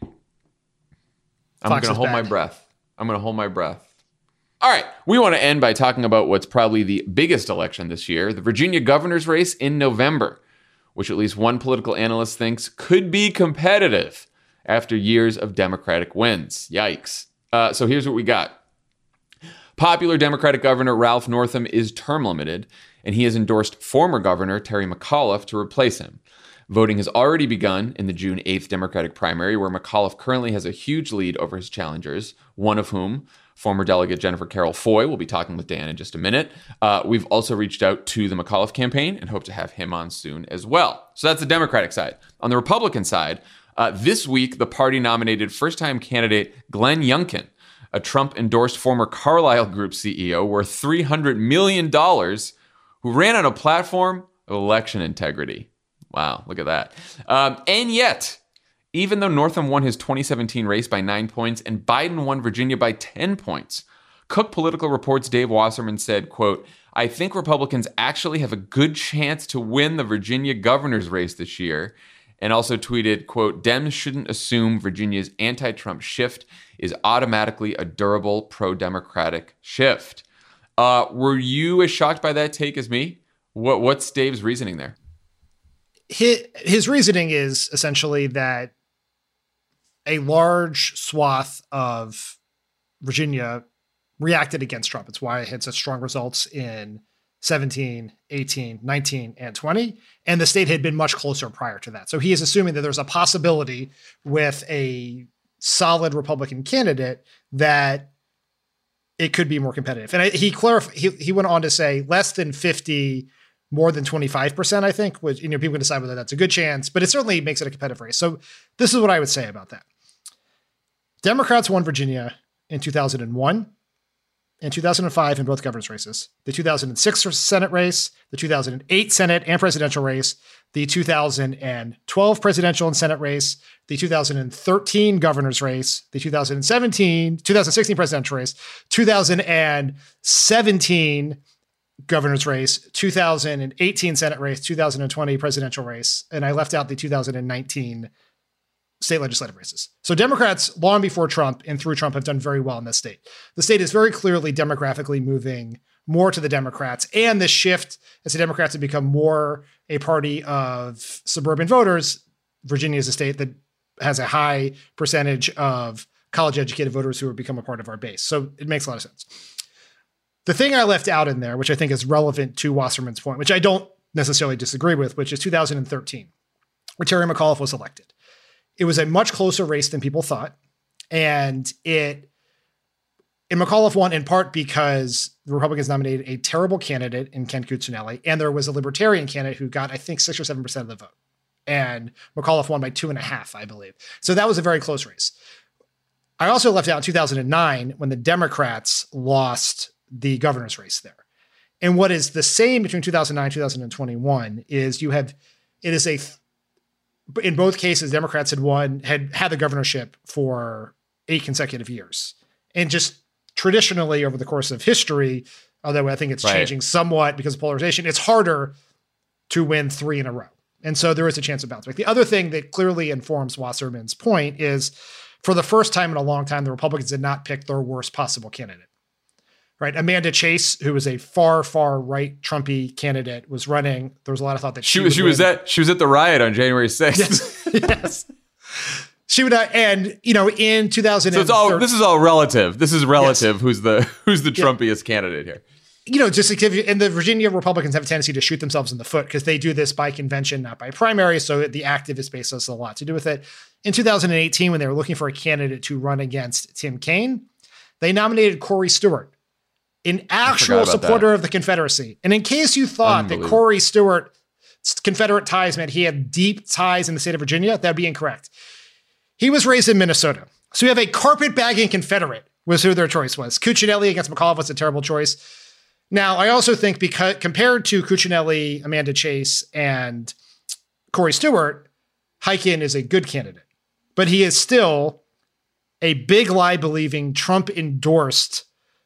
I'm going to hold bad. my breath. I'm going to hold my breath. All right, we want to end by talking about what's probably the biggest election this year, the Virginia governor's race in November, which at least one political analyst thinks could be competitive after years of Democratic wins. Yikes. Uh, so here's what we got. Popular Democratic Governor Ralph Northam is term limited, and he has endorsed former Governor Terry McAuliffe to replace him. Voting has already begun in the June eighth Democratic primary, where McAuliffe currently has a huge lead over his challengers, one of whom, former Delegate Jennifer Carroll Foy, will be talking with Dan in just a minute. Uh, we've also reached out to the McAuliffe campaign and hope to have him on soon as well. So that's the Democratic side. On the Republican side, Uh, this week, the party nominated first-time candidate Glenn Youngkin, a Trump-endorsed former Carlyle Group C E O worth three hundred million dollars, who ran on a platform of election integrity. Wow, look at that. Um, and yet, even though Northam won his twenty seventeen race by nine points and Biden won Virginia by ten points, Cook Political Report's Dave Wasserman said, quote, "I think Republicans actually have a good chance to win the Virginia governor's race this year." And also tweeted, quote, "Dems shouldn't assume Virginia's anti-Trump shift is automatically a durable pro-democratic shift." Uh, were you as shocked by that take as me? What, what's Dave's reasoning there? His, his reasoning is essentially that a large swath of Virginia reacted against Trump. It's why it had such strong results in seventeen, eighteen, nineteen, and twenty. And the state had been much closer prior to that. So he is assuming that there's a possibility with a solid Republican candidate that it could be more competitive. And I, he clarified, he, he went on to say less than fifty, more than twenty-five percent, I think, which, you know, people can decide whether that's a good chance, but it certainly makes it a competitive race. So this is what I would say about that. Democrats won Virginia in two thousand one. In two thousand five in both governor's races, the two thousand six Senate race, the two thousand eight Senate and presidential race, the two thousand twelve presidential and Senate race, the two thousand thirteen governor's race, the two thousand seventeen, two thousand sixteen presidential race, two thousand seventeen governor's race, two thousand eighteen Senate race, two thousand twenty presidential race, and I left out the two thousand nineteen state legislative races. So Democrats, long before Trump and through Trump, have done very well in this state. The state is very clearly demographically moving more to the Democrats, and the shift as the Democrats have become more a party of suburban voters. Virginia is a state that has a high percentage of college-educated voters who have become a part of our base. So it makes a lot of sense. The thing I left out in there, which I think is relevant to Wasserman's point, which I don't necessarily disagree with, which is two thousand thirteen, where Terry McAuliffe was elected. It was a much closer race than people thought. And it, and McAuliffe won in part because the Republicans nominated a terrible candidate in Ken Cuccinelli. And there was a libertarian candidate who got, I think, six or seven percent of the vote. And McAuliffe won by two and a half, I believe. So that was a very close race. I also left out two thousand nine when the Democrats lost the governor's race there. And what is the same between two thousand nine, two thousand twenty-one is you have, it is a, in both cases, Democrats had won, had had the governorship for eight consecutive years. And just traditionally over the course of history, although I think it's right. changing somewhat because of polarization, it's harder to win three in a row. And so there is a chance of bounce back. The other thing that clearly informs Wasserman's point is for the first time in a long time, the Republicans did not pick their worst possible candidate. right? Amanda Chase, who was a far, far right Trumpy candidate, was running. There was a lot of thought that she, she was she win. was at she was at the riot on January sixth. Yes. yes. She would, uh, and you know, in two thousand. So it's all this is all relative. This is relative. Yes. Who's the who's the Yeah. Trumpiest candidate here? You know, just to give you, and the Virginia Republicans have a tendency to shoot themselves in the foot because they do this by convention, not by primary. So the activist base has a lot to do with it. In two thousand eighteen, when they were looking for a candidate to run against Tim Kaine, they nominated Corey Stewart, an actual supporter that. of the Confederacy. And in case you thought that Corey Stewart's Confederate ties meant he had deep ties in the state of Virginia, that'd be incorrect. He was raised in Minnesota. So you have a carpetbagging Confederate was who their choice was. Cuccinelli against McAuliffe was a terrible choice. Now, I also think because compared to Cuccinelli, Amanda Chase, and Corey Stewart, Hyken is a good candidate. But he is still a big lie-believing, Trump-endorsed,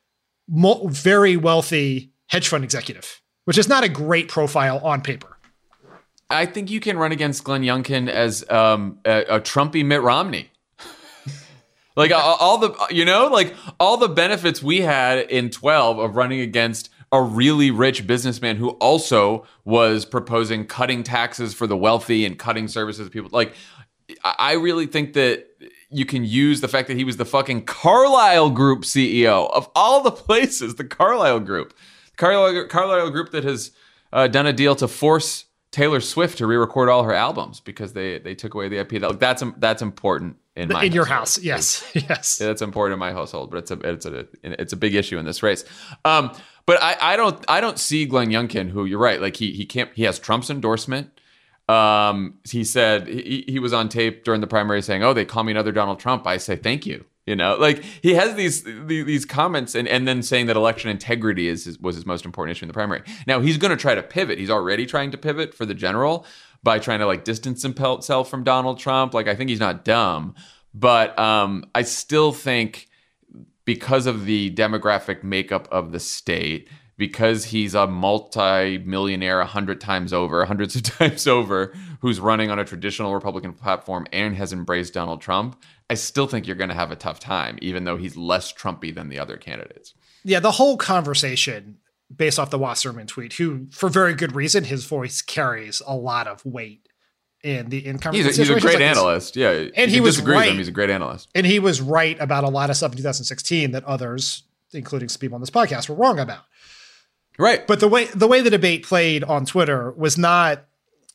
very wealthy hedge fund executive, which is not a great profile on paper. I think you can run against Glenn Youngkin as um, a, a Trumpy Mitt Romney. Like all, all the, you know, like all the benefits we had in twelve of running against a really rich businessman who also was proposing cutting taxes for the wealthy and cutting services to people. Like, I really think that you can use the fact that he was the fucking Carlyle Group C E O of all the places, the Carlyle Group, Carlyle, Carlyle Group that has uh, done a deal to force Taylor Swift to re-record all her albums because they they took away the I P. That, that's that's important in my in your household. house, yes, yes, yeah, that's important in my household, but it's a it's a it's a big issue in this race. Um, but I, I don't I don't see Glenn Youngkin, who you're right, like he he can't he has Trump's endorsement. Um, he said he he was on tape during the primary saying, "Oh, they call me another Donald Trump. I say thank you." You know, like he has these these, these comments and, and then saying that election integrity is his, was his most important issue in the primary. Now he's going to try to pivot. He's already trying to pivot for the general by trying to like distance himself from Donald Trump. Like I think he's not dumb, but um, I still think because of the demographic makeup of the state, because he's a multi-millionaire a hundred times over, hundreds of times over, who's running on a traditional Republican platform and has embraced Donald Trump, I still think you're going to have a tough time, even though he's less Trumpy than the other candidates. Yeah, the whole conversation based off the Wasserman tweet, who, for very good reason, his voice carries a lot of weight in the in conversations. He's a, he's a great like analyst, yeah. And he was disagree right. with him, he's a great analyst. And he was right about a lot of stuff in two thousand sixteen that others, including some people on this podcast, were wrong about. Right. But the way the way the debate played on Twitter was not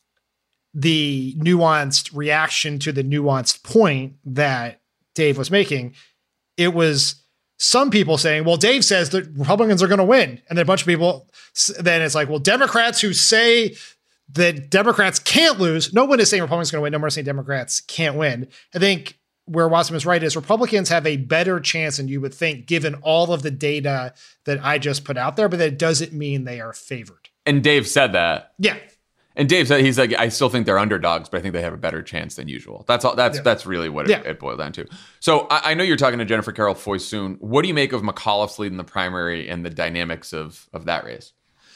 the nuanced reaction to the nuanced point that Dave was making. It was some people saying, well, Dave says that Republicans are going to win. And then a bunch of people, then it's like, well, Democrats who say that Democrats can't lose. No one is saying Republicans are going to win. No one is saying Democrats can't win. I think where Wasserman is right is Republicans have a better chance than you would think, given all of the data that I just put out there, but that doesn't mean they are favored. And Dave said that. Yeah. And Dave said, he's like, I still think they're underdogs, but I think they have a better chance than usual. That's all. That's yeah. that's really what it, yeah. it boiled down to. So I, I know you're talking to Jennifer Carroll Foy soon. What do you make of McAuliffe's lead in the primary and the dynamics of of that race?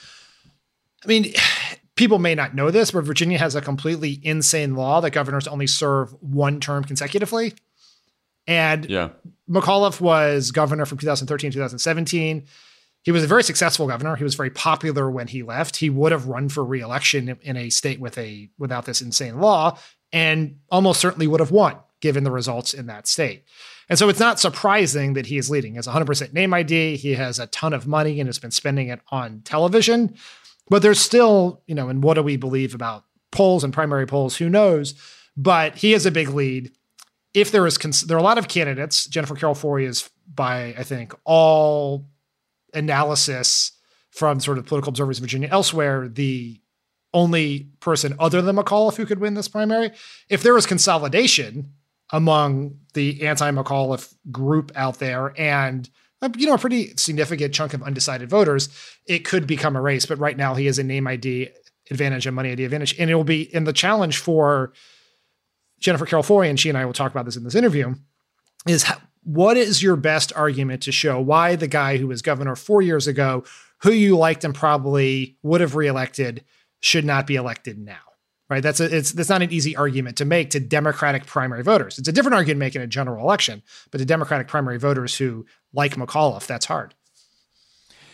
I mean, people may not know this, but Virginia has a completely insane law that governors only serve one term consecutively. And yeah. McAuliffe was governor from two thousand thirteen to two thousand seventeen. He was a very successful governor. He was very popular when he left. He would have run for re-election in a state with a without this insane law and almost certainly would have won given the results in that state. And so it's not surprising that he is leading. He has one hundred percent name I D. He has a ton of money and has been spending it on television. But there's still, you know, and what do we believe about polls and primary polls? Who knows? But he has a big lead. If there is, cons- there are a lot of candidates. Jennifer Carroll Foy is, by I think all analysis from sort of political observers in Virginia elsewhere, the only person other than McAuliffe who could win this primary. If there was consolidation among the anti-McAuliffe group out there and, you know, a pretty significant chunk of undecided voters, it could become a race. But right now he has a name I D advantage and money I D advantage. And it will be in the challenge for Jennifer Carroll Foy, and she and I will talk about this in this interview, is how, what is your best argument to show why the guy who was governor four years ago, who you liked and probably would have reelected, should not be elected now, right? That's a, it's that's not an easy argument to make to Democratic primary voters. It's a different argument to make in a general election, but to Democratic primary voters who like McAuliffe, that's hard.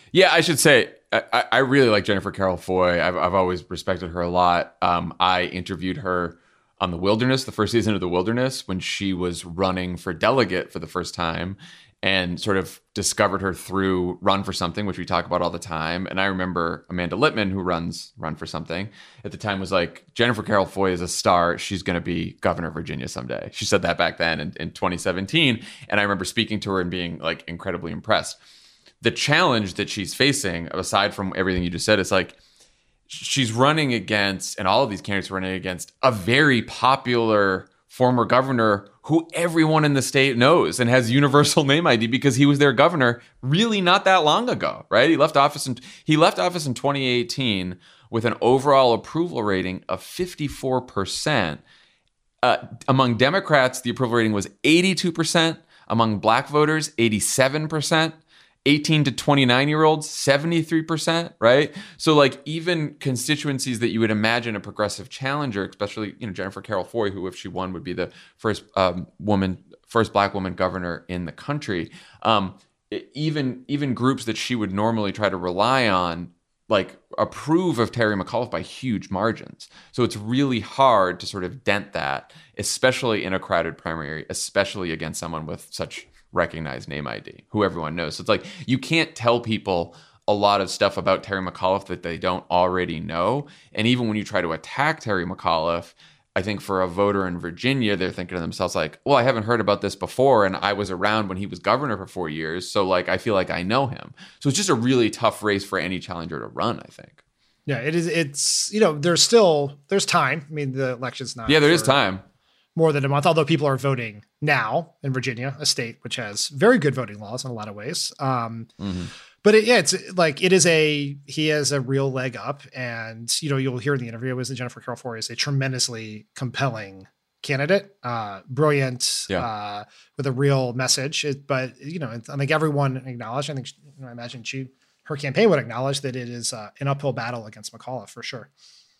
Yeah, I should say, I, I really like Jennifer Carroll Foy. I've, I've always respected her a lot. Um, I interviewed her on The Wilderness, the first season of The Wilderness, when she was running for delegate for the first time, and sort of discovered her through Run for Something, which we talk about all the time. And I remember Amanda Littman, who runs Run for Something, at the time was like, Jennifer Carroll Foy is a star. She's going to be governor of Virginia someday. She said that back then in, in twenty seventeen. And I remember speaking to her and being like incredibly impressed. The challenge that she's facing, aside from everything you just said, is like, she's running against, and all of these candidates are running against, a very popular former governor who everyone in the state knows and has universal name I D because he was their governor really not that long ago, right? He left office in, he left office in twenty eighteen with an overall approval rating of fifty-four percent. Uh, among Democrats, the approval rating was eighty-two percent. Among black voters, eighty-seven percent. eighteen to twenty-nine year olds, seventy-three percent, right? So like even constituencies that you would imagine a progressive challenger, especially, you know, Jennifer Carroll Foy, who if she won would be the first um, woman, first black woman governor in the country. Um, even, even groups that she would normally try to rely on, like approve of Terry McAuliffe by huge margins. So it's really hard to sort of dent that, especially in a crowded primary, especially against someone with such recognized name I D, who everyone knows. So it's like, you can't tell people a lot of stuff about Terry McAuliffe that they don't already know. And even when you try to attack Terry McAuliffe, I think for a voter in Virginia, they're thinking to themselves like, well, I haven't heard about this before. And I was around when he was governor for four years. So like, I feel like I know him. So it's just a really tough race for any challenger to run, I think. Yeah, it is. It's, you know, there's still, there's time. I mean, the election's not. Yeah, there is time. More than a month, although people are voting now in Virginia, a state which has very good voting laws in a lot of ways. Um, mm-hmm. But it, yeah, it's like, it is a, he has a real leg up, and, you know, you'll hear in the interview is that Jennifer Carroll Foy is a tremendously compelling candidate, uh, brilliant, yeah. uh, with a real message. It, but, you know, I think everyone acknowledged, I think, you know, I imagine she, her campaign would acknowledge that it is uh, an uphill battle against McAuliffe for sure.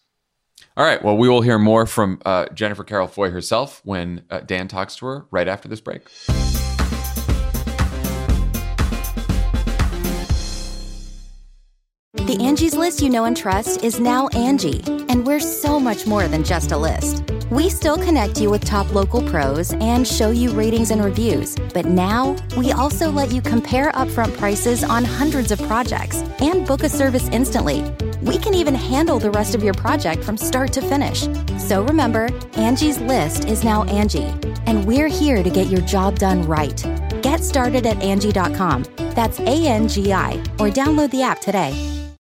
All right. Well, we will hear more from uh, Jennifer Carroll Foy herself when uh, Dan talks to her right after this break. The Angie's List you know and trust is now Angie, and we're so much more than just a list. We still connect you with top local pros and show you ratings and reviews, but now we also let you compare upfront prices on hundreds of projects and book a service instantly. We can even handle the rest of your project from start to finish. So remember, Angie's List is now Angie, and we're here to get your job done right. Get started at Angie dot com. That's A N G I, or download the app today.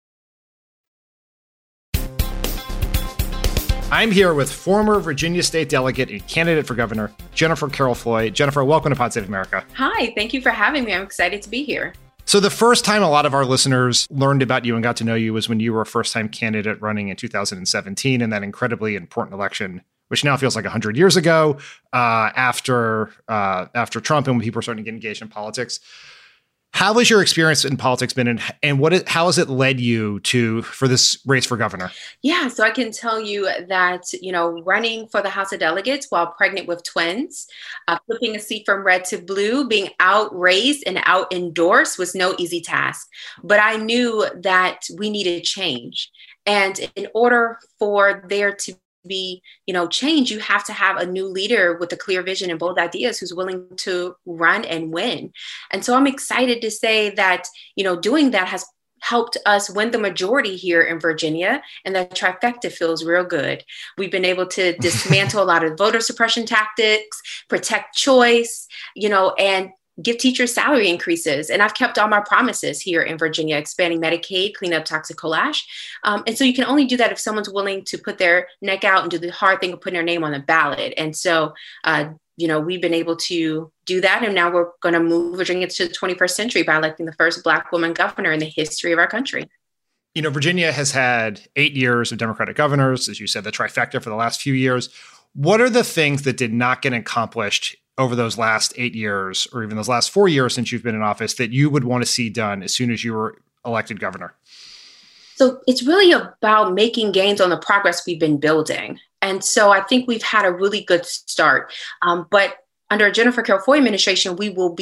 I'm here with former Virginia State delegate and candidate for governor, Jennifer Carroll Foy. Jennifer, welcome to Pod Save America. Hi, thank you for having me. I'm excited to be here. So the first time a lot of our listeners learned about you and got to know you was when you were a first-time candidate running in two thousand seventeen in that incredibly important election, which now feels like one hundred years ago, uh, after uh, after Trump and when people were starting to get engaged in politics. How has your experience in politics been, and, and what is, how has it led you to for this race for governor? Yeah, so I can tell you that, you know, running for the House of Delegates while pregnant with twins, uh, flipping a seat from red to blue, being outraised and out endorsed was no easy task. But I knew that we needed change. And in order for there to be, you know, change, you have to have a new leader with a clear vision and bold ideas who's willing to run and win. And so I'm excited to say that, you know, doing that has helped us win the majority here in Virginia, and that trifecta feels real good. We've been able to dismantle a lot of voter suppression tactics, protect choice, you know, and give teachers salary increases. And I've kept all my promises here in Virginia, expanding Medicaid, clean up toxic coal ash. Um, and so you can only do that if someone's willing to put their neck out and do the hard thing of putting their name on the ballot. And so, uh, you know, we've been able to do that. And now we're going to move Virginia to the twenty-first century by electing the first Black woman governor in the history of our country. You know, Virginia has had eight years of Democratic governors, as you said, the trifecta for the last few years. What are the things that did not get accomplished over those last eight years, or even those last four years since you've been in office, that you would want to see done as soon as you were elected governor? So it's really about making gains on the progress we've been building. And so I think we've had a really good start. Um, but under a Jennifer Carroll Foy administration, we will be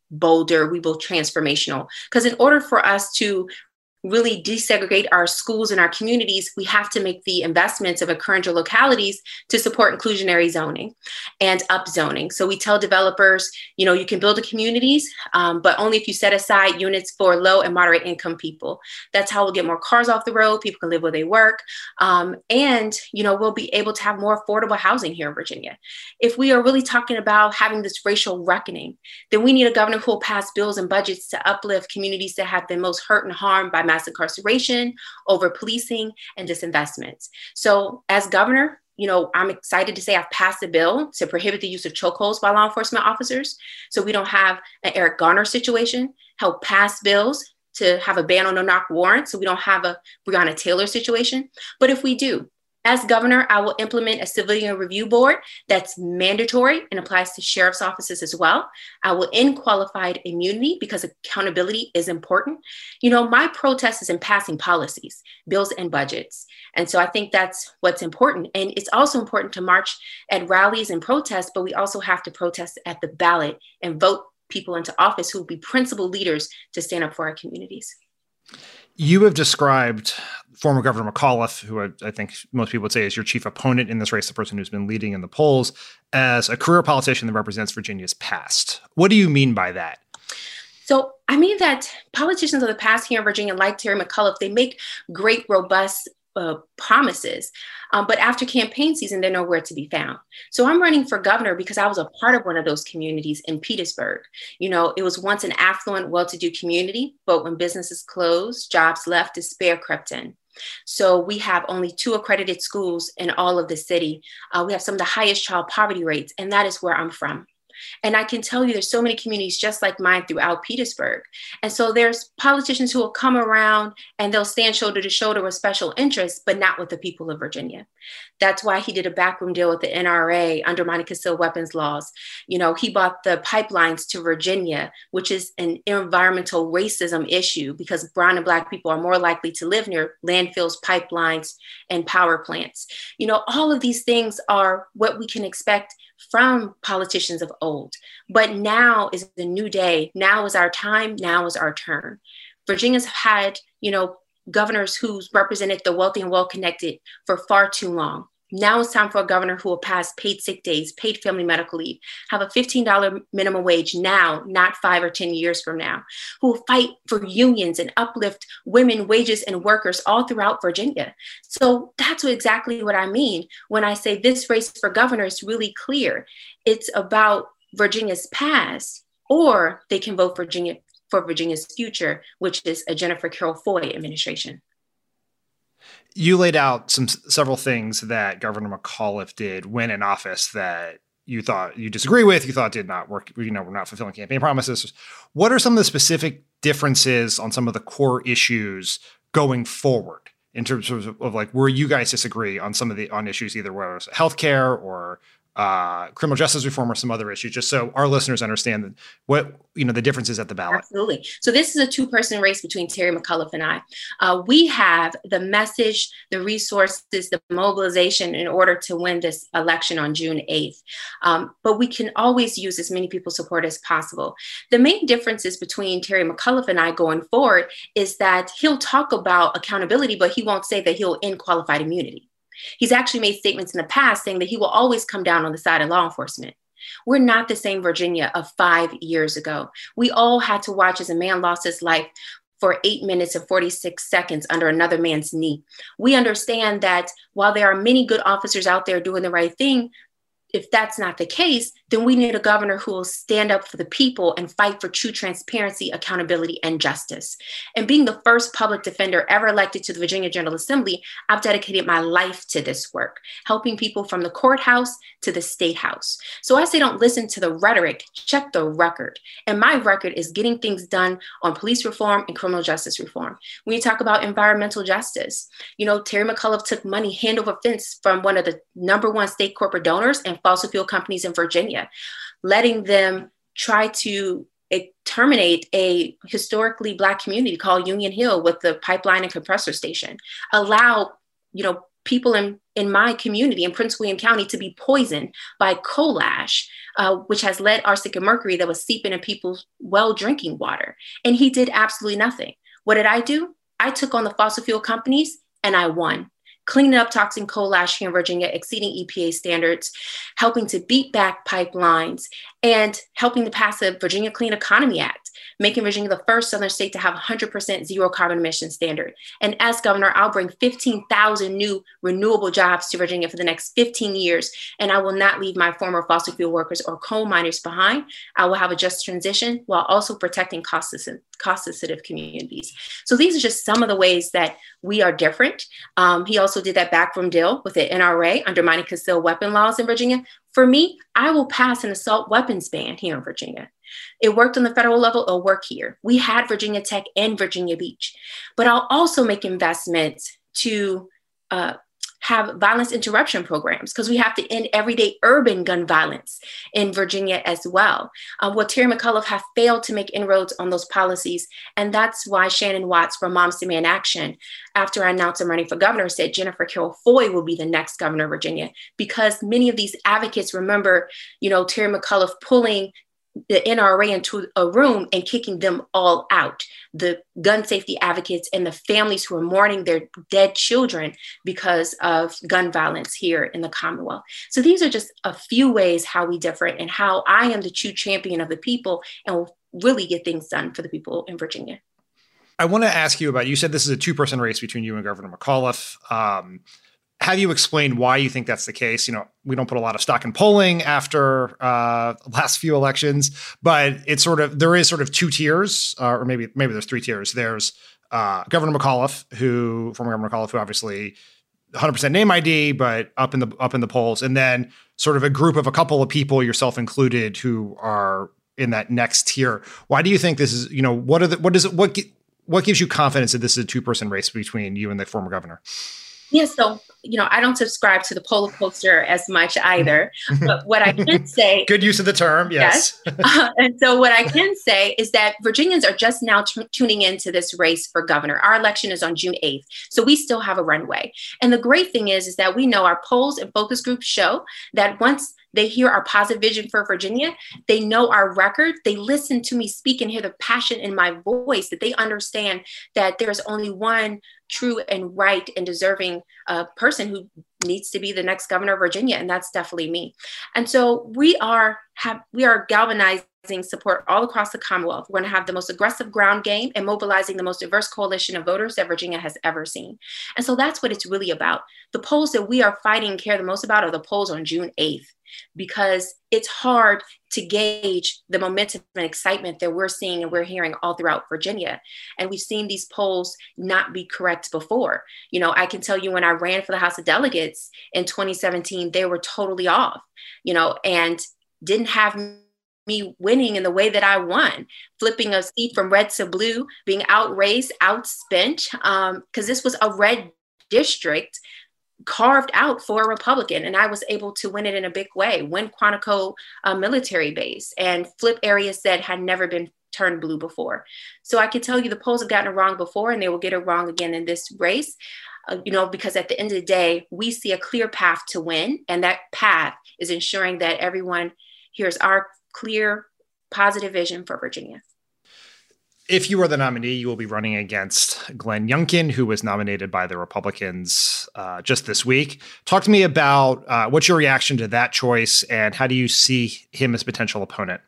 bolder, we build transformational. Because in order for us to really desegregate our schools and our communities, we have to make the investments of occurring localities to support inclusionary zoning and upzoning. So we tell developers, you know, you can build the communities, um, but only if you set aside units for low and moderate income people. That's how we'll get more cars off the road. People can live where they work. Um, and, you know, we'll be able to have more affordable housing here in Virginia. If we are really talking about having this racial reckoning, then we need a governor who will pass bills and budgets to uplift communities that have been most hurt and harmed by mass incarceration, over policing, and disinvestments. So as governor, you know, I'm excited to say I've passed a bill to prohibit the use of chokeholds by law enforcement officers. So we don't have an Eric Garner situation. Help pass bills to have a ban on no-knock warrants. So we don't have a Breonna Taylor situation. But if we do, as governor, I will implement a civilian review board that's mandatory and applies to sheriff's offices as well. I will end qualified immunity because accountability is important. You know, my protest is in passing policies, bills, and budgets. And so I think that's what's important. And it's also important to march at rallies and protests, but we also have to protest at the ballot and vote people into office who will be principal leaders to stand up for our communities. You have described former Governor McAuliffe, who I, I think most people would say is your chief opponent in this race, the person who's been leading in the polls, as a career politician that represents Virginia's past. What do you mean by that? So I mean that politicians of the past here in Virginia, like Terry McAuliffe, they make great, robust Uh, promises. Um, but after campaign season, they're nowhere to be found. So I'm running for governor because I was a part of one of those communities in Petersburg. You know, it was once an affluent, well-to-do community, but when businesses closed, jobs left, despair crept in. So we have only two accredited schools in all of the city. Uh, we have some of the highest child poverty rates, and that is where I'm from. And I can tell you there's so many communities just like mine throughout Petersburg. And so there's politicians who will come around and they'll stand shoulder to shoulder with special interests, but not with the people of Virginia. That's why he did a backroom deal with the N R A, undermining concealed weapons laws. You know, he bought the pipelines to Virginia, which is an environmental racism issue because brown and Black people are more likely to live near landfills, pipelines, and power plants. You know, all of these things are what we can expect from politicians of old. But now is the new day. Now is our time. Now is our turn. Virginia's had, you know, governors who's represented the wealthy and well-connected for far too long. Now it's time for a governor who will pass paid sick days, paid family medical leave, have a fifteen dollars minimum wage now, not five or ten years from now, who will fight for unions and uplift women, wages, and workers all throughout Virginia. So that's what, exactly what I mean when I say this race for governor is really clear. It's about Virginia's past, or they can vote for Virginia for Virginia's future, which is a Jennifer Carroll Foy administration. You laid out some several things that Governor McAuliffe did when in office that you thought you disagree with, you thought did not work, you know, were not fulfilling campaign promises. What are some of the specific differences on some of the core issues going forward in terms of, of like where you guys disagree on some of the on issues, either whether it's healthcare or uh, criminal justice reform or some other issues, just so our listeners understand what, you know, the differences at the ballot? Absolutely. So this is a two-person race between Terry McAuliffe and I. Uh, we have the message, the resources, the mobilization in order to win this election on June eighth. Um, but we can always use as many people's support as possible. The main differences between Terry McAuliffe and I going forward is that he'll talk about accountability, but he won't say that he'll end qualified immunity. He's actually made statements in the past saying that he will always come down on the side of law enforcement. We're not the same Virginia of five years ago. We all had to watch as a man lost his life for eight minutes and forty-six seconds under another man's knee. We understand that while there are many good officers out there doing the right thing, if that's not the case, then we need a governor who will stand up for the people and fight for true transparency, accountability, and justice. And being the first public defender ever elected to the Virginia General Assembly, I've dedicated my life to this work, helping people from the courthouse to the state house. So I say don't listen to the rhetoric, check the record. And my record is getting things done on police reform and criminal justice reform. When you talk about environmental justice, you know, Terry McAuliffe took money hand over fist from one of the number one state corporate donors and fossil fuel companies in Virginia, letting them try to terminate a historically Black community called Union Hill with the pipeline and compressor station, allow, you know, people in, in my community in Prince William County to be poisoned by coal ash, uh, which has lead, arsenic, and mercury that was seeping in people's well drinking water. And he did absolutely nothing. What did I do? I took on the fossil fuel companies and I won. Cleaning up toxic coal ash here in Virginia, exceeding E P A standards, helping to beat back pipelines, and helping to pass the Virginia Clean Economy Act, making Virginia the first Southern state to have one hundred percent zero carbon emission standard. And as governor, I'll bring fifteen thousand new renewable jobs to Virginia for the next fifteen years. And I will not leave my former fossil fuel workers or coal miners behind. I will have a just transition while also protecting cost-sensitive communities. So these are just some of the ways that we are different. Um, he also did that backroom deal with the N R A, undermining concealed weapon laws in Virginia. For me, I will pass an assault weapons ban here in Virginia. It worked on the federal level, it'll work here. We had Virginia Tech and Virginia Beach, but I'll also make investments to uh, have violence interruption programs, because we have to end everyday urban gun violence in Virginia as well. Uh, well, Terry McAuliffe have failed to make inroads on those policies. And that's why Shannon Watts from Moms Demand Action, after I announced I'm running for governor, said Jennifer Carroll Foy will be the next governor of Virginia, because many of these advocates remember, you know, Terry McAuliffe pulling the N R A into a room and kicking them all out, the gun safety advocates and the families who are mourning their dead children because of gun violence here in the Commonwealth. So these are just a few ways how we differ and how I am the true champion of the people and will really get things done for the people in Virginia. I want to ask you about, you said this is a two-person race between you and Governor McAuliffe. Um, Have you explained why you think that's the case? You know, we don't put a lot of stock in polling after uh, last few elections, but it's sort of, there is sort of two tiers, uh, or maybe maybe there's three tiers. There's uh, Governor McAuliffe, who, former Governor McAuliffe, who obviously one hundred percent name I D, but up in the up in the polls, and then sort of a group of a couple of people, yourself included, who are in that next tier. Why do you think this is? You know, what are the what is it? What what gives you confidence that this is a two person race between you and the former governor? Yeah, so, you know, I don't subscribe to the polar coaster as much either, but what I can say— Good use of the term, yes. yes. Uh, and so what I can say is that Virginians are just now t- tuning into this race for governor. Our election is on June eighth, so we still have a runway. And the great thing is, is that we know our polls and focus groups show that once they hear our positive vision for Virginia, they know our record, they listen to me speak and hear the passion in my voice, that they understand that there's only one true and right and deserving uh, person who needs to be the next governor of Virginia, and that's definitely me. And so we are have we are galvanizing support all across the Commonwealth. We're going to have the most aggressive ground game and mobilizing the most diverse coalition of voters that Virginia has ever seen. And so that's what it's really about. The polls that we are fighting and care the most about are the polls on June eighth, because it's hard to gauge the momentum and excitement that we're seeing and we're hearing all throughout Virginia. And we've seen these polls not be correct before. You know, I can tell you when I ran for the House of Delegates in twenty seventeen, they were totally off, you know, and didn't have me winning in the way that I won, flipping a seat from red to blue, being outraised, outspent, um, because this was a red district carved out for a Republican. And I was able to win it in a big way, win Quantico uh, military base and flip areas that had never been turned blue before. So I can tell you the polls have gotten it wrong before, and they will get it wrong again in this race, uh, you know, because at the end of the day, we see a clear path to win. And that path is ensuring that everyone hears our clear, positive vision for Virginia. If you are the nominee, you will be running against Glenn Youngkin, who was nominated by the Republicans uh, just this week. Talk to me about uh, what's your reaction to that choice, and how do you see him as potential opponent?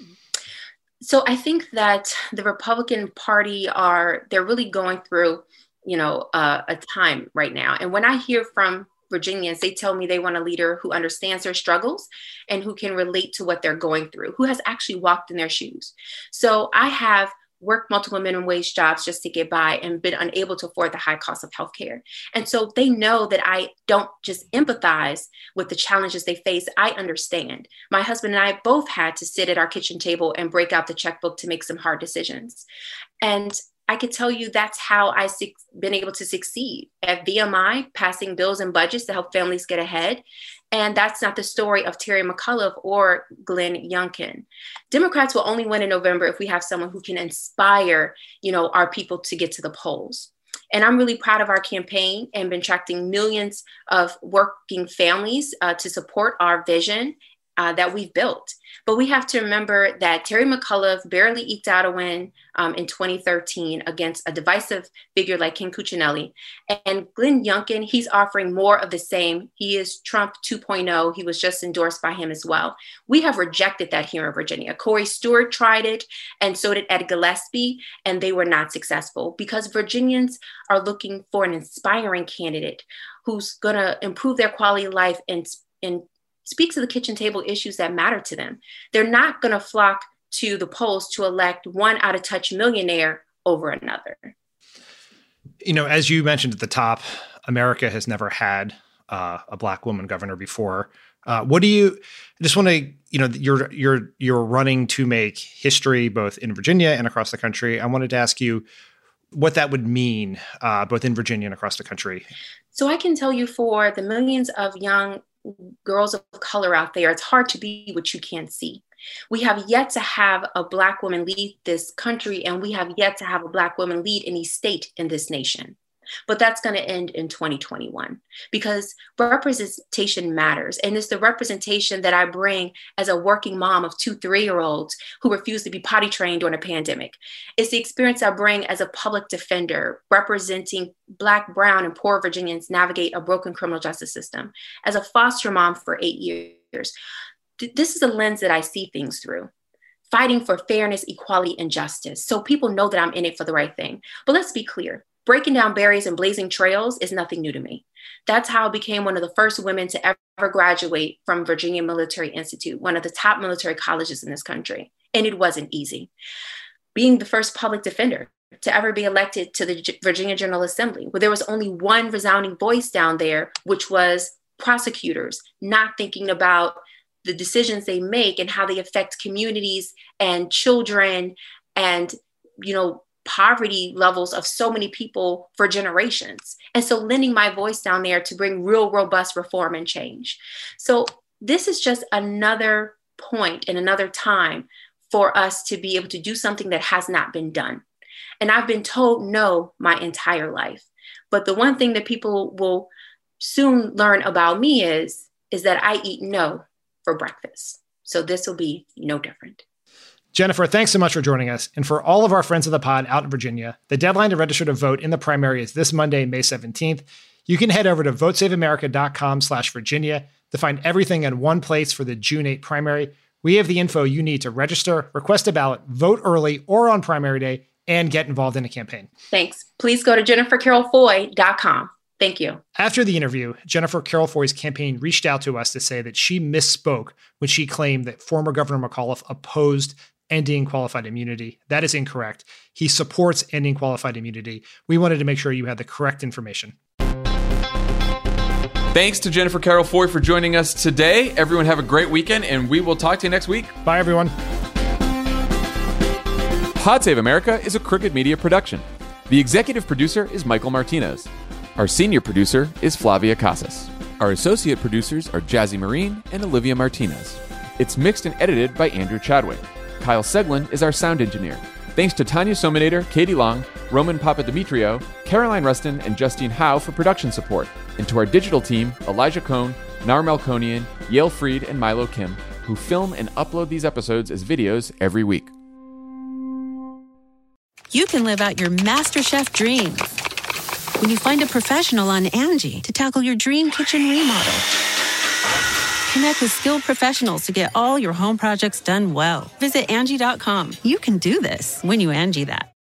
So I think that the Republican Party are, they're really going through, you know, uh, a time right now. And when I hear from Virginians, they tell me they want a leader who understands their struggles and who can relate to what they're going through, who has actually walked in their shoes. So I have worked multiple minimum wage jobs just to get by and been unable to afford the high cost of healthcare. And so they know that I don't just empathize with the challenges they face. I understand. My husband and I both had to sit at our kitchen table and break out the checkbook to make some hard decisions. And I could tell you that's how I've been able to succeed at V M I, passing bills and budgets to help families get ahead. And that's not the story of Terry McAuliffe or Glenn Youngkin. Democrats will only win in November if we have someone who can inspire, you know, our people to get to the polls. And I'm really proud of our campaign and been attracting millions of working families uh, to support our vision uh, that we've built. But we have to remember that Terry McAuliffe barely eked out a win um, in twenty thirteen against a divisive figure like Ken Cuccinelli. And Glenn Youngkin, he's offering more of the same. He is Trump two point oh. He was just endorsed by him as well. We have rejected that here in Virginia. Corey Stewart tried it, and so did Ed Gillespie, and they were not successful because Virginians are looking for an inspiring candidate who's going to improve their quality of life and, and speak to the kitchen table issues that matter to them. They're not going to flock to the polls to elect one out-of-touch millionaire over another. You know, as you mentioned at the top, America has never had uh, a Black woman governor before. Uh, what do you I just want to, you know, you're you're you're running to make history both in Virginia and across the country. I wanted to ask you what that would mean uh, both in Virginia and across the country. So I can tell you for the millions of young girls of color out there, it's hard to be what you can't see. We have yet to have a Black woman lead this country, and we have yet to have a Black woman lead any state in this nation. But that's going to end in twenty twenty-one because representation matters. And it's the representation that I bring as a working mom of two three-year-olds who refuse to be potty trained during a pandemic. It's the experience I bring as a public defender representing Black, brown, and poor Virginians navigate a broken criminal justice system. As a foster mom for eight years, this is a lens that I see things through. Fighting for fairness, equality, and justice. So people know that I'm in it for the right thing. But let's be clear. Breaking down barriers and blazing trails is nothing new to me. That's how I became one of the first women to ever graduate from Virginia Military Institute, one of the top military colleges in this country. And it wasn't easy. Being the first public defender to ever be elected to the Virginia General Assembly, where there was only one resounding voice down there, which was prosecutors not thinking about the decisions they make and how they affect communities and children and, you know, poverty levels of so many people for generations. And so lending my voice down there to bring real robust reform and change. So this is just another point and another time for us to be able to do something that has not been done. And I've been told no my entire life. But the one thing that people will soon learn about me is, is that I eat no for breakfast. So this will be no different. Jennifer, thanks so much for joining us. And for all of our friends of the pod out in Virginia, the deadline to register to vote in the primary is this Monday, May seventeenth. You can head over to votesaveamerica.com slash Virginia to find everything in one place for the June eighth primary. We have the info you need to register, request a ballot, vote early or on primary day, and get involved in a campaign. Thanks. Please go to jennifer carroll foy dot com. Thank you. After the interview, Jennifer Carroll Foy's campaign reached out to us to say that she misspoke when she claimed that former Governor McAuliffe opposed ending qualified immunity. That is incorrect. He supports ending qualified immunity. We wanted to make sure you had the correct information. Thanks to Jennifer Carroll Foy for joining us today. Everyone have a great weekend, and we will talk to you next week. Bye, everyone. Pod Save America is a Crooked Media production. The executive producer is Michael Martinez. Our senior producer is Flavia Casas. Our associate producers are Jazzy Marine and Olivia Martinez. It's mixed and edited by Andrew Chadwick. Kyle Seglin is our sound engineer. Thanks to Tanya Sominator, Katie Long, Roman Papadimitriou, Caroline Rustin, and Justine Howe for production support. And to our digital team, Elijah Cohn, Nar Melkonian, Yale Freed, and Milo Kim, who film and upload these episodes as videos every week. You can live out your MasterChef dreams when you find a professional on Angie to tackle your dream kitchen remodel. Connect with skilled professionals to get all your home projects done well. Visit Angie dot com. You can do this when you Angie that.